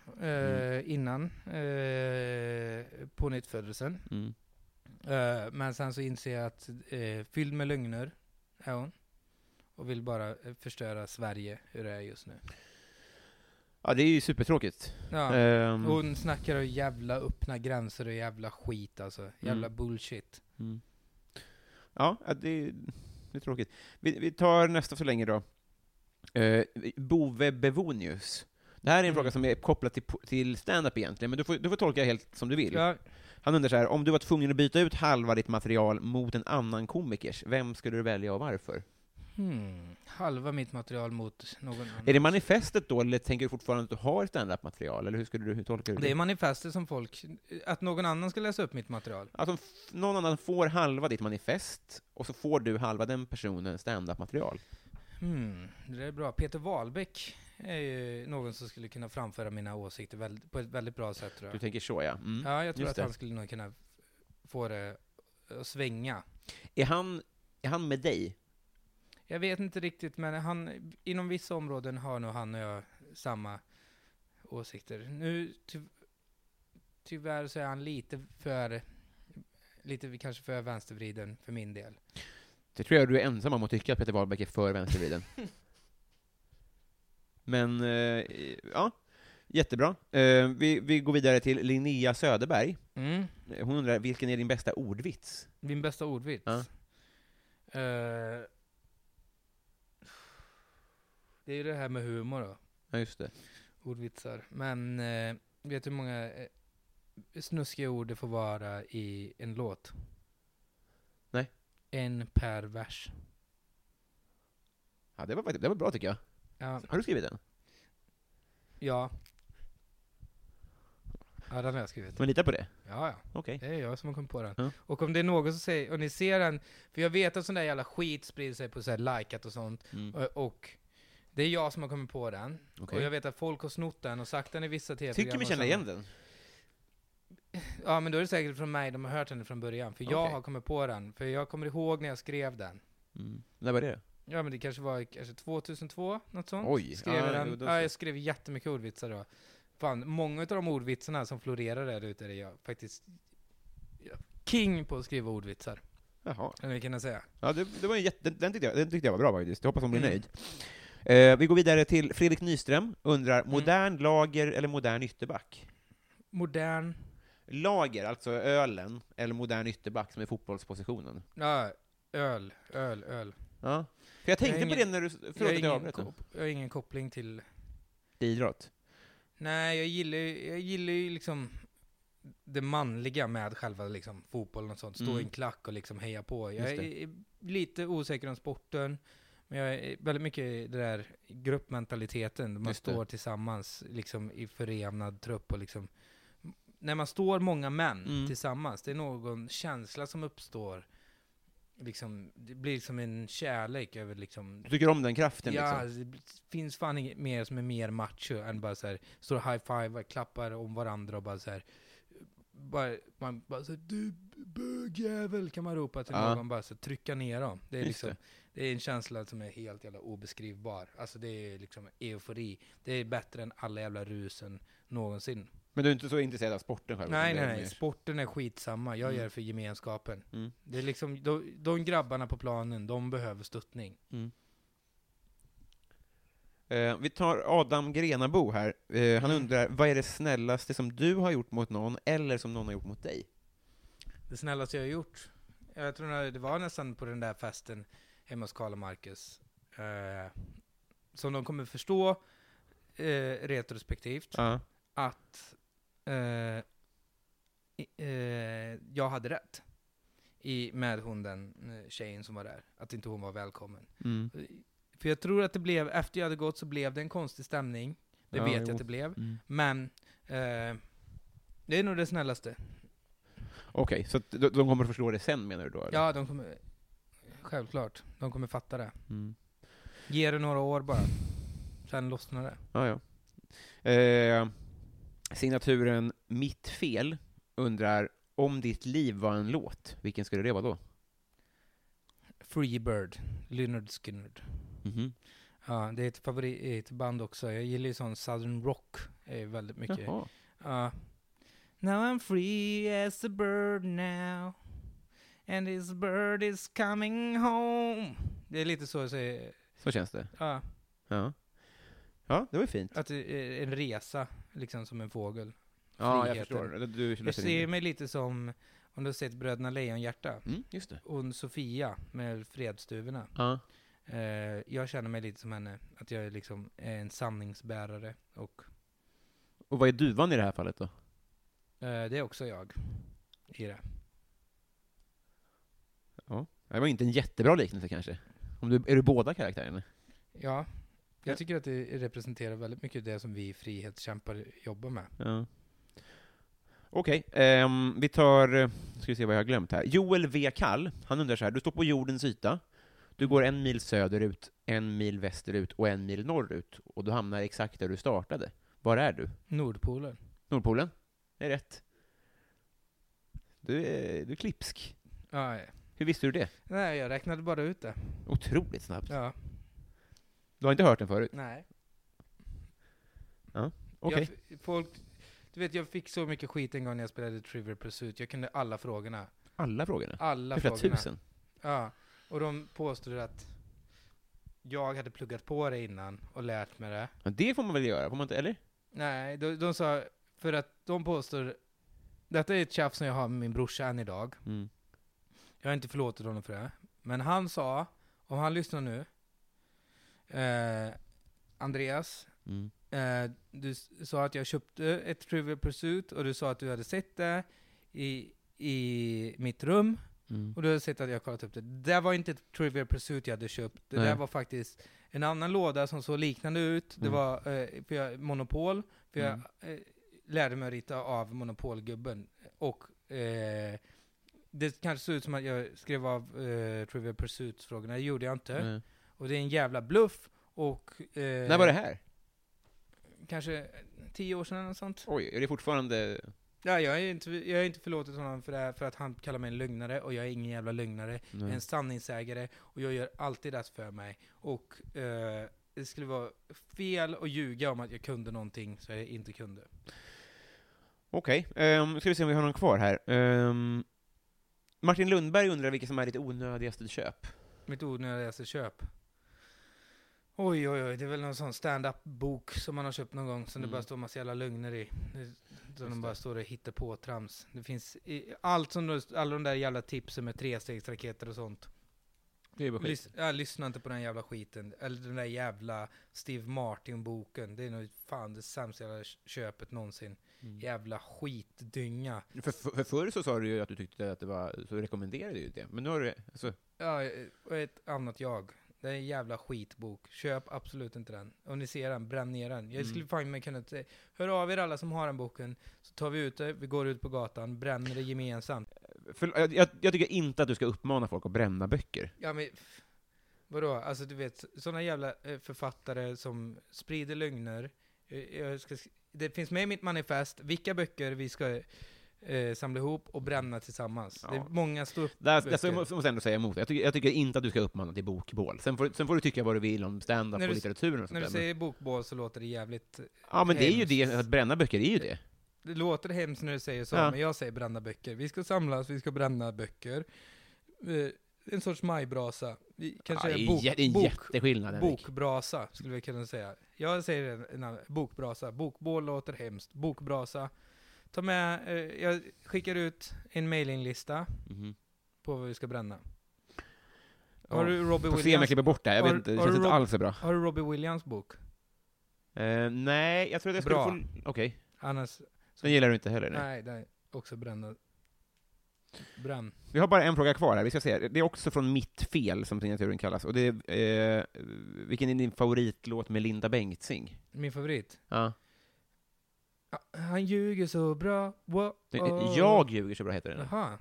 Speaker 4: pånyttfödelsen.
Speaker 3: Mm.
Speaker 4: Men sen så inser jag att fylld med lögner är hon. Och vill bara förstöra Sverige, hur det är just nu.
Speaker 3: Ja, det är ju supertråkigt.
Speaker 4: Ja. Hon snackar om jävla öppna gränser och jävla skit alltså. Jävla bullshit.
Speaker 3: Mm. Ja, det är tråkigt. Vi tar nästa så länge då. Bove Bevonius. Det här är en fråga som är kopplad till stand-up egentligen, men du får tolka helt som du vill.
Speaker 4: Ja.
Speaker 3: Han undrar så här, om du var tvungen att byta ut halva ditt material mot en annan komikers, vem skulle du välja och varför?
Speaker 4: Halva mitt material mot någon annan.
Speaker 3: Är det manifestet då, eller tänker du fortfarande att du har stand-up-material, eller hur tolkar du det?
Speaker 4: Det är manifestet som folk, att någon annan ska läsa upp mitt material.
Speaker 3: Alltså, någon annan får halva ditt manifest, och så får du halva den personens stand-up-material.
Speaker 4: Det är bra. Peter Wahlbeck är ju någon som skulle kunna framföra mina åsikter på ett väldigt bra sätt, tror jag.
Speaker 3: Du tänker så, ja. Mm.
Speaker 4: Ja, jag tror
Speaker 3: Just
Speaker 4: att
Speaker 3: det.
Speaker 4: han skulle nog kunna få det att svänga.
Speaker 3: Är han med dig?
Speaker 4: Jag vet inte riktigt, men inom vissa områden har nog han och jag samma åsikter. Nu tyvärr så är han lite kanske för vänstervriden för min del.
Speaker 3: Det tror jag du är ensam om att tycka att Peter Wahlbeck är för vänstervriden. Men, ja, jättebra. Vi går vidare till Linnea Söderberg. Hon undrar, vilken är din bästa ordvits?
Speaker 4: Min bästa ordvits?
Speaker 3: Ja.
Speaker 4: Det är ju det här med humor då.
Speaker 3: Ja, just det.
Speaker 4: Ordvitsar. Men vet du hur många snuskiga ord det får vara i en låt?
Speaker 3: Nej.
Speaker 4: En per vers.
Speaker 3: Ja, det var bra tycker jag.
Speaker 4: Ja.
Speaker 3: Har du skrivit den?
Speaker 4: Ja. Ja, den har jag skrivit.
Speaker 3: Men lita på det?
Speaker 4: Ja.
Speaker 3: Okej.
Speaker 4: Det är jag som har kommit på den.
Speaker 3: Ja.
Speaker 4: Och om det är någon som säger, och ni ser den, för jag vet att sån där jävla skit sprider sig på så här likat och sånt, och det är jag som har kommit på den.
Speaker 3: Okej.
Speaker 4: Och jag vet att folk har snott den och sagt den i vissa tv-program.
Speaker 3: Tycker vi
Speaker 4: och
Speaker 3: känner
Speaker 4: så.
Speaker 3: igen den?
Speaker 4: Ja, men då är det säkert från mig de har hört den från början. För jag
Speaker 3: Okej.
Speaker 4: har kommit på den. För jag kommer ihåg när jag skrev den.
Speaker 3: När var det?
Speaker 4: Ja, men det kanske var 2002, något sånt.
Speaker 3: Oj.
Speaker 4: Skrev
Speaker 3: Ja,
Speaker 4: jag den.
Speaker 3: då så.
Speaker 4: Ja, jag skrev jättemycket ordvitsar då. fan, många av de ordvitsarna som florerar där ute är jag faktiskt king på att skriva ordvitsar.
Speaker 3: Jaha.
Speaker 4: Eller kan jag säga.
Speaker 3: Ja, det var den tyckte jag var bra faktiskt. Jag hoppas hon blir
Speaker 4: Mm.
Speaker 3: nöjd. Vi går vidare till Fredrik Nyström. Undrar, modern lager eller modern ytterback?
Speaker 4: Modern.
Speaker 3: Lager, alltså ölen, eller modern ytterback som är fotbollspositionen.
Speaker 4: Ja, öl.
Speaker 3: Ja. För jag tänkte
Speaker 4: Jag har
Speaker 3: på det när du... Förlåt att jag avbröt.
Speaker 4: Jag har ingen koppling till...
Speaker 3: Idrott.
Speaker 4: Nej, jag gillar ju liksom det manliga med själva liksom fotbollen och sånt. Stå i en klack och liksom heja på. Jag är lite osäker om sporten, men jag är väldigt mycket i det där gruppmentaliteten. Man står tillsammans liksom i förenad trupp och liksom när man står många män tillsammans, det är någon känsla som uppstår. Liksom, det blir som en kärlek över liksom...
Speaker 3: Du tycker om den kraften
Speaker 4: ja,
Speaker 3: liksom?
Speaker 4: det finns fan inget mer som är mer macho än bara så här, står high-five, klappar om varandra och bara så här, man bara så här, du bögjävel, kan man ropa till någon, bara så här, trycka ner dem. Det är liksom, det är en känsla som är helt jävla obeskrivbar. Alltså det är liksom eufori. Det är bättre än alla jävla rusen någonsin.
Speaker 3: Men du är inte så intresserad av sporten själv?
Speaker 4: Nej. Sporten är skitsamma. Jag gör det för gemenskapen. Det är liksom, de grabbarna på planen, de behöver stöttning.
Speaker 3: Vi tar Adam Grenabo här. Han undrar, vad är det snällaste som du har gjort mot någon, eller som någon har gjort mot dig?
Speaker 4: Det snällaste jag har gjort? Jag tror det var nästan på den där festen hemma hos Karl och Marcus. Som de kommer förstå retrospektivt. Att jag hade rätt med hon den tjejen som var där, att inte hon var välkommen. För jag tror att det blev, efter jag hade gått så blev det en konstig stämning. Det vet jag att det blev. Men det är nog det snällaste.
Speaker 3: Okej, så att de kommer att förstå det sen, menar du då? Eller?
Speaker 4: Ja, de kommer, självklart, de kommer fatta det. Ge det några år bara, sen lossnar det.
Speaker 3: Signaturen Mitt fel undrar, om ditt liv var en låt, vilken skulle det vara då?
Speaker 4: Freebird, Lynyrd Skynyrd. Ja, det är ett favoritband också. Jag gillar ju sån southern rock väldigt mycket. Now I'm free as a bird now, and this bird is coming home. Det är lite så.
Speaker 3: Så känns det?
Speaker 4: Ja,
Speaker 3: det var fint.
Speaker 4: att det är en resa, liksom som en fågel.
Speaker 3: Ja, jag förstår.
Speaker 4: Jag ser mig lite som, om du har sett Bröderna Lejonhjärta.
Speaker 3: Just det.
Speaker 4: Och Sofia med Fredstuvorna. Jag känner mig lite som henne, att jag liksom är en sanningsbärare. Och
Speaker 3: vad är duvan i det här fallet då?
Speaker 4: det är också jag i det.
Speaker 3: Ja, det var inte en jättebra liknelse kanske. Är du båda karaktärerna?
Speaker 4: Ja, jag tycker att det representerar väldigt mycket det som vi frihetskämpar jobbar med.
Speaker 3: Okej, vi tar, ska vi se vad jag har glömt här. Joel V. Kall, han undrar så här, du står på jordens yta, du går 1 mil söderut, 1 mil västerut och 1 mil norrut, och du hamnar exakt där du startade. Var är du?
Speaker 4: Nordpolen.
Speaker 3: Nordpolen? Det är rätt. Du är klipsk.
Speaker 4: Ja.
Speaker 3: Hur visste du det?
Speaker 4: Nej, jag räknade bara ut det.
Speaker 3: Otroligt snabbt.
Speaker 4: Ja.
Speaker 3: Du har inte hört den förut?
Speaker 4: Nej.
Speaker 3: Ja, okej.
Speaker 4: Du vet, jag fick så mycket skit en gång när jag spelade Trivial Pursuit. Jag kunde alla frågorna.
Speaker 3: Alla frågorna?
Speaker 4: Alla
Speaker 3: frågorna. 1000?
Speaker 4: Ja, och de påstod att jag hade pluggat på det innan och lärt mig det.
Speaker 3: Ja, det får man väl göra, får man inte, eller?
Speaker 4: Nej, de sa, för att de påstår, detta är ett tjafs som jag har med min brorsa än idag. Jag har inte förlåtit honom för det. Men han sa, om han lyssnar nu, Andreas, du sa att jag köpte ett Trivial Pursuit och du sa att du hade sett det i mitt rum. Och du hade sett att jag kollat upp det. Det var inte ett Trivial Pursuit jag hade köpt. Det där var faktiskt en annan låda som såg liknande ut. Det var för Monopol. För jag lärde mig att rita av Monopolgubben. Och det kanske såg ut som att jag skrev av Trivial Pursuit-frågorna. Det gjorde jag inte. Och det är en jävla bluff. Och
Speaker 3: när var det här?
Speaker 4: Kanske 10 år sedan eller sånt.
Speaker 3: Oj, är det fortfarande...
Speaker 4: Ja, jag är inte förlåtit honom för det här, för att han kallar mig en lögnare, och jag är ingen jävla lögnare. Jag är en sanningsägare, och jag gör alltid rätt för mig. Och det skulle vara fel att ljuga om att jag kunde någonting så jag inte kunde.
Speaker 3: Okej, ska vi se om vi har någon kvar här. Martin Lundberg undrar vilka som är ditt onödigaste köp.
Speaker 4: Mitt onödigaste köp. Oj, det är väl någon sån stand-up-bok som man har köpt någon gång som det bara står massa jävla lögner i. Som de bara står och hittar på trams. Det finns alla de där jävla tipsen med 3-stegsraketer och sånt.
Speaker 3: Det är bara skit.
Speaker 4: Lyssna inte på den jävla skiten. Eller den där jävla Steve Martin-boken. Det är nog fan det sämsta jävla köpet någonsin. Jävla skitdynga.
Speaker 3: För förr så sa du ju att du tyckte att det var, så rekommenderade du ju det. Men nu har du, alltså...
Speaker 4: Ja, och ett annat jag. Det är en jävla skitbok. Köp absolut inte den. Om ni ser den, bränn ner den. Jag skulle fan med kunna säga, hör av er alla som har den boken, så tar vi ut det, vi går ut på gatan, bränner det gemensamt.
Speaker 3: Jag tycker inte att du ska uppmana folk att bränna böcker.
Speaker 4: Ja, men vadå? Alltså du vet, sådana jävla författare som sprider lögner. Det finns med i mitt manifest vilka böcker vi ska samla ihop och bränna tillsammans. Ja. Det är många stora böcker.
Speaker 3: Jag måste ändå säga emot det. Jag tycker inte att du ska uppmana till bokbål. Sen får du tycka vad du vill om stand-up och litteraturen och sånt.
Speaker 4: När du säger bokbål så låter det jävligt
Speaker 3: ja, men
Speaker 4: hemskt.
Speaker 3: Det är ju det, att bränna böcker är ju det.
Speaker 4: Det låter hemskt när du säger så, men jag säger bränna böcker. Vi ska samlas, vi ska bränna böcker. En sorts majbrasa. Vi kan säga
Speaker 3: jätteskillnad.
Speaker 4: Bokbrasa skulle vi kunna säga. Jag säger en bokbrasa. Bokbål låter hemskt. Bokbrasa. Ta med, jag skickar ut en mailinglista på vad vi ska bränna. Har du Robbie Williams?
Speaker 3: Se om jag klipper bort det. Jag vet inte, det känns inte alls så bra.
Speaker 4: Har du Robbie Williams bok?
Speaker 3: Nej, jag tror att jag skulle få... Okej.
Speaker 4: Annars...
Speaker 3: Den gillar du inte heller?
Speaker 4: Nej, det är också bränna. Bränn.
Speaker 3: Vi har bara en fråga kvar här, vi ska se. Det är också från Mitt fel, som signaturen kallas. Och det är, vilken är din favoritlåt med Linda Bengtzing?
Speaker 4: Min favorit?
Speaker 3: Ja.
Speaker 4: Han ljuger så bra.
Speaker 3: Jag ljuger så bra heter den.
Speaker 4: Jaha.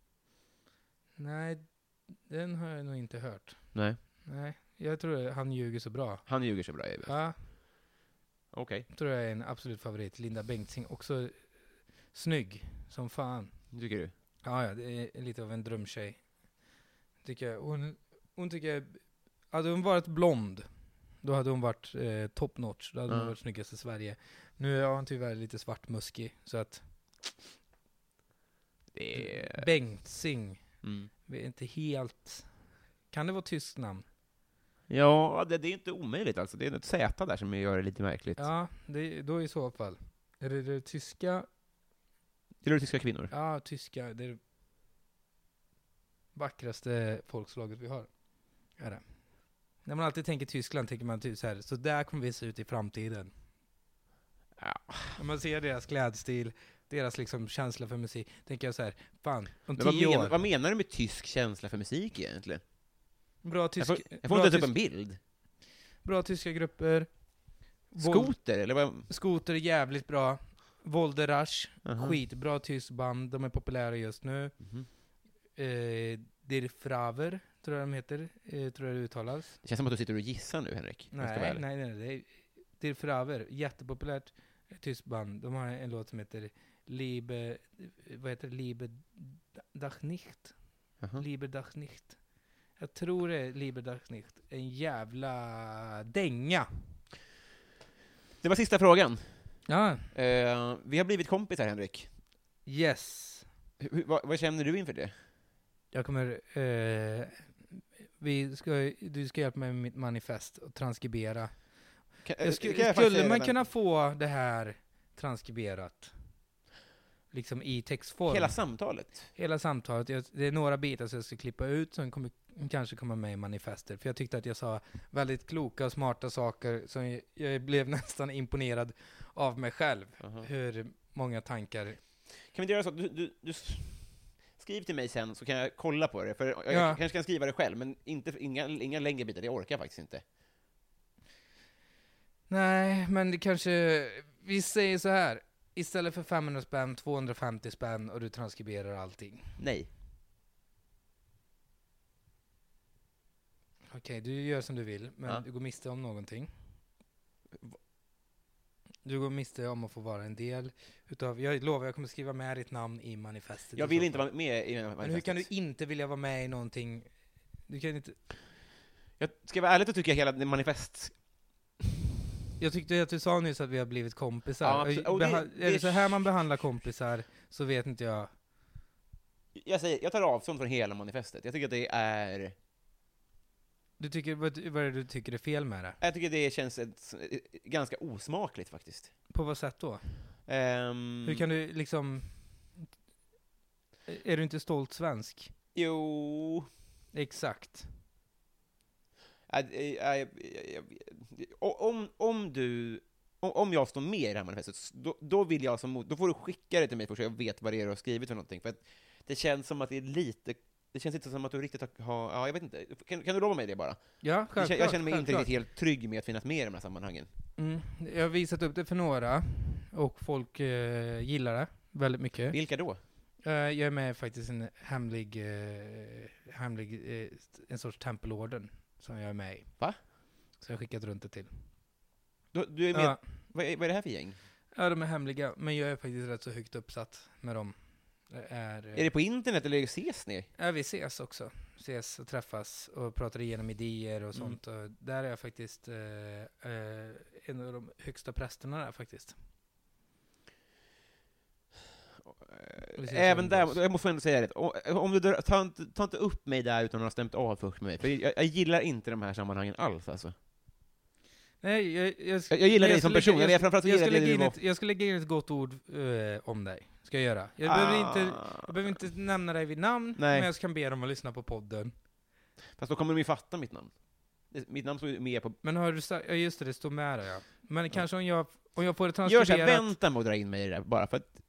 Speaker 4: Nej, den har jag nog inte hört.
Speaker 3: Nej,
Speaker 4: jag tror han ljuger så bra.
Speaker 3: Han ljuger så bra, jag vet.
Speaker 4: Ja.
Speaker 3: Okej.
Speaker 4: Tror jag är en absolut favorit. Linda Bengtzing, också snygg som fan.
Speaker 3: Tycker du?
Speaker 4: Ja, det är lite av en drömtjej. Tycker jag. Hon tycker, hade hon varit blond, då hade hon varit top notch. Då hade hon varit snyggast i Sverige. Nu är hon tyvärr lite svartmuskig, så att Bengtzing är inte helt... Kan det vara tyskt namn?
Speaker 3: Ja, det är inte omöjligt alltså. Det är ett Z där som gör det lite märkligt.
Speaker 4: Ja, då i så fall. Är det tyska?
Speaker 3: Gillar du tyska kvinnor?
Speaker 4: Ja, tyska. Det är det vackraste folkslaget vi har. Är det. När man alltid tänker Tyskland tänker man typ så här, så där kommer vi se ut i framtiden.
Speaker 3: Ja.
Speaker 4: När man ser deras klädstil, deras liksom känsla för musik, tänker jag så här, fan, om
Speaker 3: Men
Speaker 4: 10 år.
Speaker 3: Vad menar du med tysk känsla för musik egentligen?
Speaker 4: Bra tysk.
Speaker 3: Jag får inte typ en bild.
Speaker 4: Bra tyska grupper.
Speaker 3: Skoter, eller vad?
Speaker 4: Skoter är jävligt bra. Volderach, skitbra tysk band, de är populära just nu. Der Fraver, tror jag de heter, tror jag det uttalas.
Speaker 3: Det känns som att du sitter och gissar nu, Henrik.
Speaker 4: Nej, det är Der Fraver, jättepopulärt tysk band. De har en låt som heter Liebe Dach nicht. Liebe Dach nicht. Jag tror det är Liebe Dach nicht. En jävla dänga.
Speaker 3: Det var sista frågan.
Speaker 4: Ja.
Speaker 3: Vi har blivit kompisar, Henrik.
Speaker 4: Yes.
Speaker 3: Vad känner du inför det?
Speaker 4: Jag kommer... du ska hjälpa mig med mitt manifest och transkribera. Skulle man kunna få det här transkriberat? Liksom i textform? Hela samtalet. Det är några bitar som jag ska klippa ut som kommer kanske komma med i manifester. För jag tyckte att jag sa väldigt kloka och smarta saker som jag blev nästan imponerad av mig själv. Hur många tankar...
Speaker 3: Kan vi göra så? Du skriv till mig sen så kan jag kolla på det. För jag kanske kan skriva det själv, men inga längre bitar. Jag orkar faktiskt inte.
Speaker 4: Nej, men det kanske... Vi säger så här. Istället för 500 spänn, 250 spänn och du transkriberar allting.
Speaker 3: Nej.
Speaker 4: Okej, du gör som du vill, men du går miste om någonting. Du går miste om att få vara en del utav... Jag lovar, jag kommer skriva med ditt namn i manifestet.
Speaker 3: Jag vill inte vara med i manifestet.
Speaker 4: Men hur kan du inte vilja vara med i någonting? Du kan inte...
Speaker 3: Jag ska vara ärlig och tycka hela manifest
Speaker 4: Jag tyckte att du sa nyss att vi har blivit kompisar.
Speaker 3: Ja,
Speaker 4: Är det så här man behandlar kompisar, så vet inte jag.
Speaker 3: Jag tar avstånd från hela manifestet. Jag tycker att det är...
Speaker 4: Vad är det du tycker är fel med det?
Speaker 3: Jag tycker det känns ganska osmakligt faktiskt.
Speaker 4: På vad sätt då? Hur kan du liksom... Är du inte stolt svensk?
Speaker 3: Jo...
Speaker 4: Exakt.
Speaker 3: Om jag står med i det här manifestet, då vill jag då får du skicka det till mig så jag vet vad det är du har skrivit för någonting. För att det känns som att det är lite... Det känns inte som att du riktigt har... Ja, jag vet inte. Kan du lova mig det bara?
Speaker 4: Ja, självklart.
Speaker 3: Jag känner mig inte riktigt helt trygg med att finnas med i de här sammanhangen.
Speaker 4: Jag har visat upp det för några, och folk gillar det väldigt mycket.
Speaker 3: Vilka då?
Speaker 4: Jag är med faktiskt en hemlig en sorts tempelorden som jag är med i.
Speaker 3: Va?
Speaker 4: Så jag har skickat runt det till.
Speaker 3: Du är med...
Speaker 4: Ja.
Speaker 3: Vad är det här för gäng?
Speaker 4: Ja, de är hemliga, men jag är faktiskt rätt så högt uppsatt med dem.
Speaker 3: Är det på internet eller ses ni?
Speaker 4: Ja, vi ses också. Ses och träffas och pratar igenom idéer och sånt. Och där är jag faktiskt en av de högsta prästerna där faktiskt.
Speaker 3: Även där, jag måste ändå säga det. Om du ta inte upp mig där utan att ha stämt av först med mig. För jag gillar inte de här sammanhangen alls alltså.
Speaker 4: Nej,
Speaker 3: jag gillar dig som person.
Speaker 4: Jag ska lägga in ett gott ord om dig. Ska jag göra. Jag behöver inte nämna dig vid namn, men jag kan be dem att lyssna på podden.
Speaker 3: Fast då kommer de ju fatta mitt namn. Mitt namn står ju med på...
Speaker 4: Men har du sagt... Ja, just det står med där, ja. Men kanske om jag får det transkriberat...
Speaker 3: Gör så här, vänta med att dra in mig i det där, bara för att...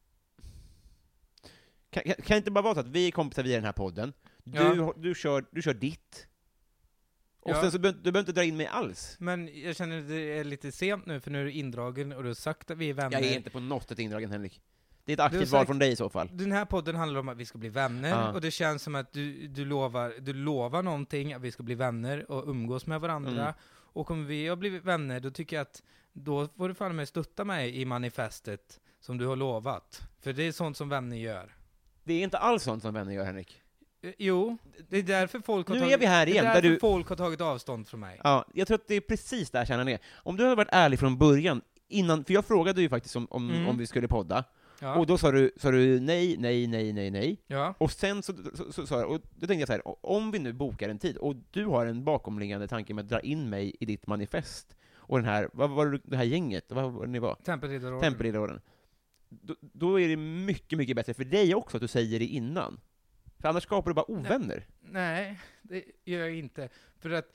Speaker 3: Kan det inte bara vara så att vi är kompisar via den här podden, du kör ditt, och sen så du behöver inte dra in mig alls.
Speaker 4: Men jag känner att det är lite sent nu, för nu är du indragen och du har sagt att vi är vänner.
Speaker 3: Jag är inte på något sätt indragen, Henrik. Det är ett aktivt val från dig i så fall.
Speaker 4: Den här podden handlar om att vi ska bli vänner, och det känns som att du lovar någonting, att vi ska bli vänner och umgås med varandra. Och om vi har blivit vänner, då tycker jag att då får du fan med stötta mig i manifestet som du har lovat. För det är sånt som vänner gör.
Speaker 3: Det är inte alls sånt som vänner gör, Henrik.
Speaker 4: Jo, det är därför folk har folk har tagit avstånd från mig.
Speaker 3: Ja, jag tror att det är precis där kärnan är. Om du hade varit ärlig från början, innan, för jag frågade ju faktiskt om vi skulle podda, och då sa du nej.
Speaker 4: Ja.
Speaker 3: Och sen så sa jag, och då tänkte jag så här, om vi nu bokar en tid, och du har en bakomliggande tanke med att dra in mig i ditt manifest, och den här, vad var det här gänget, vad var det ni var? Tempelriddarorden. Då är det mycket, mycket bättre för dig också att du säger det innan. För annars skapar du bara ovänner.
Speaker 4: Nej, det gör jag inte. För att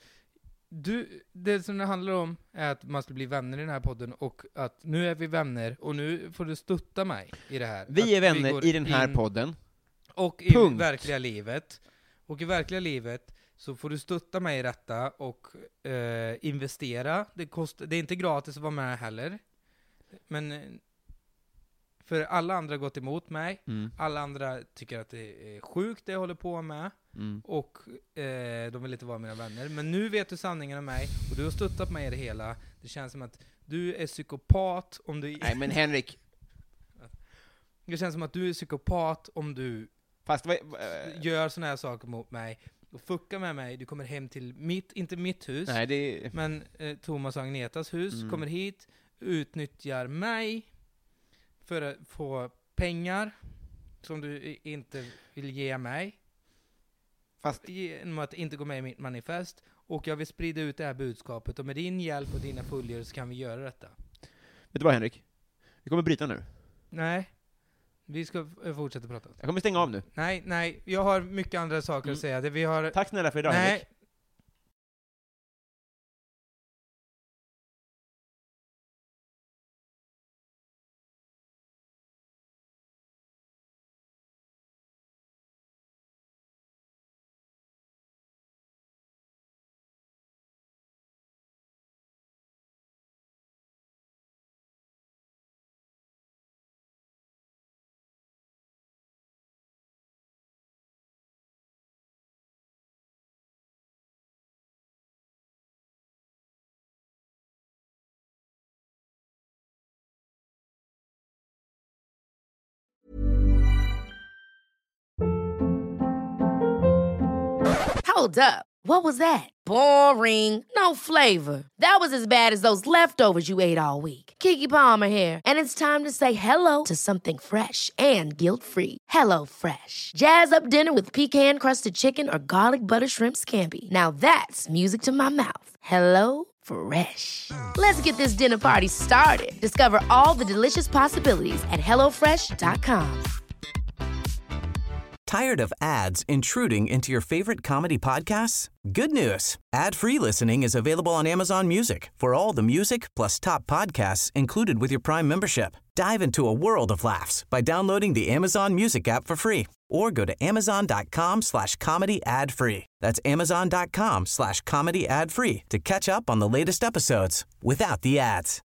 Speaker 4: det som det handlar om är att man ska bli vänner i den här podden, och att nu är vi vänner, och nu får du stötta mig i det här.
Speaker 3: Vi är vänner i den här podden.
Speaker 4: Och i verkliga livet. Och i verkliga livet så får du stötta mig i detta och investera. Det är inte gratis att vara med heller. Men... För alla andra har gått emot mig. Alla andra tycker att det är sjukt det jag håller på med. Och de vill inte vara mina vänner. Men nu vet du sanningen om mig, och du har stöttat mig i det hela. Det känns som att du är psykopat om du...
Speaker 3: Nej, men Henrik.
Speaker 4: Det känns som att du är psykopat om du gör såna här saker mot mig. Och fuckar med mig. Du kommer hem till inte mitt hus.
Speaker 3: Nej,
Speaker 4: men Thomas och Agnetas hus. Kommer hit, utnyttjar mig för att få pengar som du inte vill ge mig.
Speaker 3: Fast
Speaker 4: genom att inte gå med i mitt manifest. Och jag vill sprida ut det här budskapet. Och med din hjälp och dina följare så kan vi göra detta.
Speaker 3: Vet du vad, Henrik? Vi kommer bryta nu.
Speaker 4: Nej. Vi ska fortsätta prata.
Speaker 3: Jag kommer stänga av nu.
Speaker 4: Nej. Jag har mycket andra saker att säga.
Speaker 3: Tack snälla för idag, Henrik.
Speaker 1: Hold up. What was that? Boring. No flavor. That was as bad as those leftovers you ate all week. Keke Palmer here, and it's time to say hello to something fresh and guilt-free. Hello Fresh. Jazz up dinner with pecan-crusted chicken or garlic butter shrimp scampi. Now that's music to my mouth. Hello Fresh. Let's get this dinner party started. Discover all the delicious possibilities at hellofresh.com.
Speaker 6: Tired of ads intruding into your favorite comedy podcasts? Good news. Ad-free listening is available on Amazon Music for all the music plus top podcasts included with your Prime membership. Dive into a world of laughs by downloading the Amazon Music app for free or go to amazon.com/comedy ad-free. That's amazon.com/comedy ad-free to catch up on the latest episodes without the ads.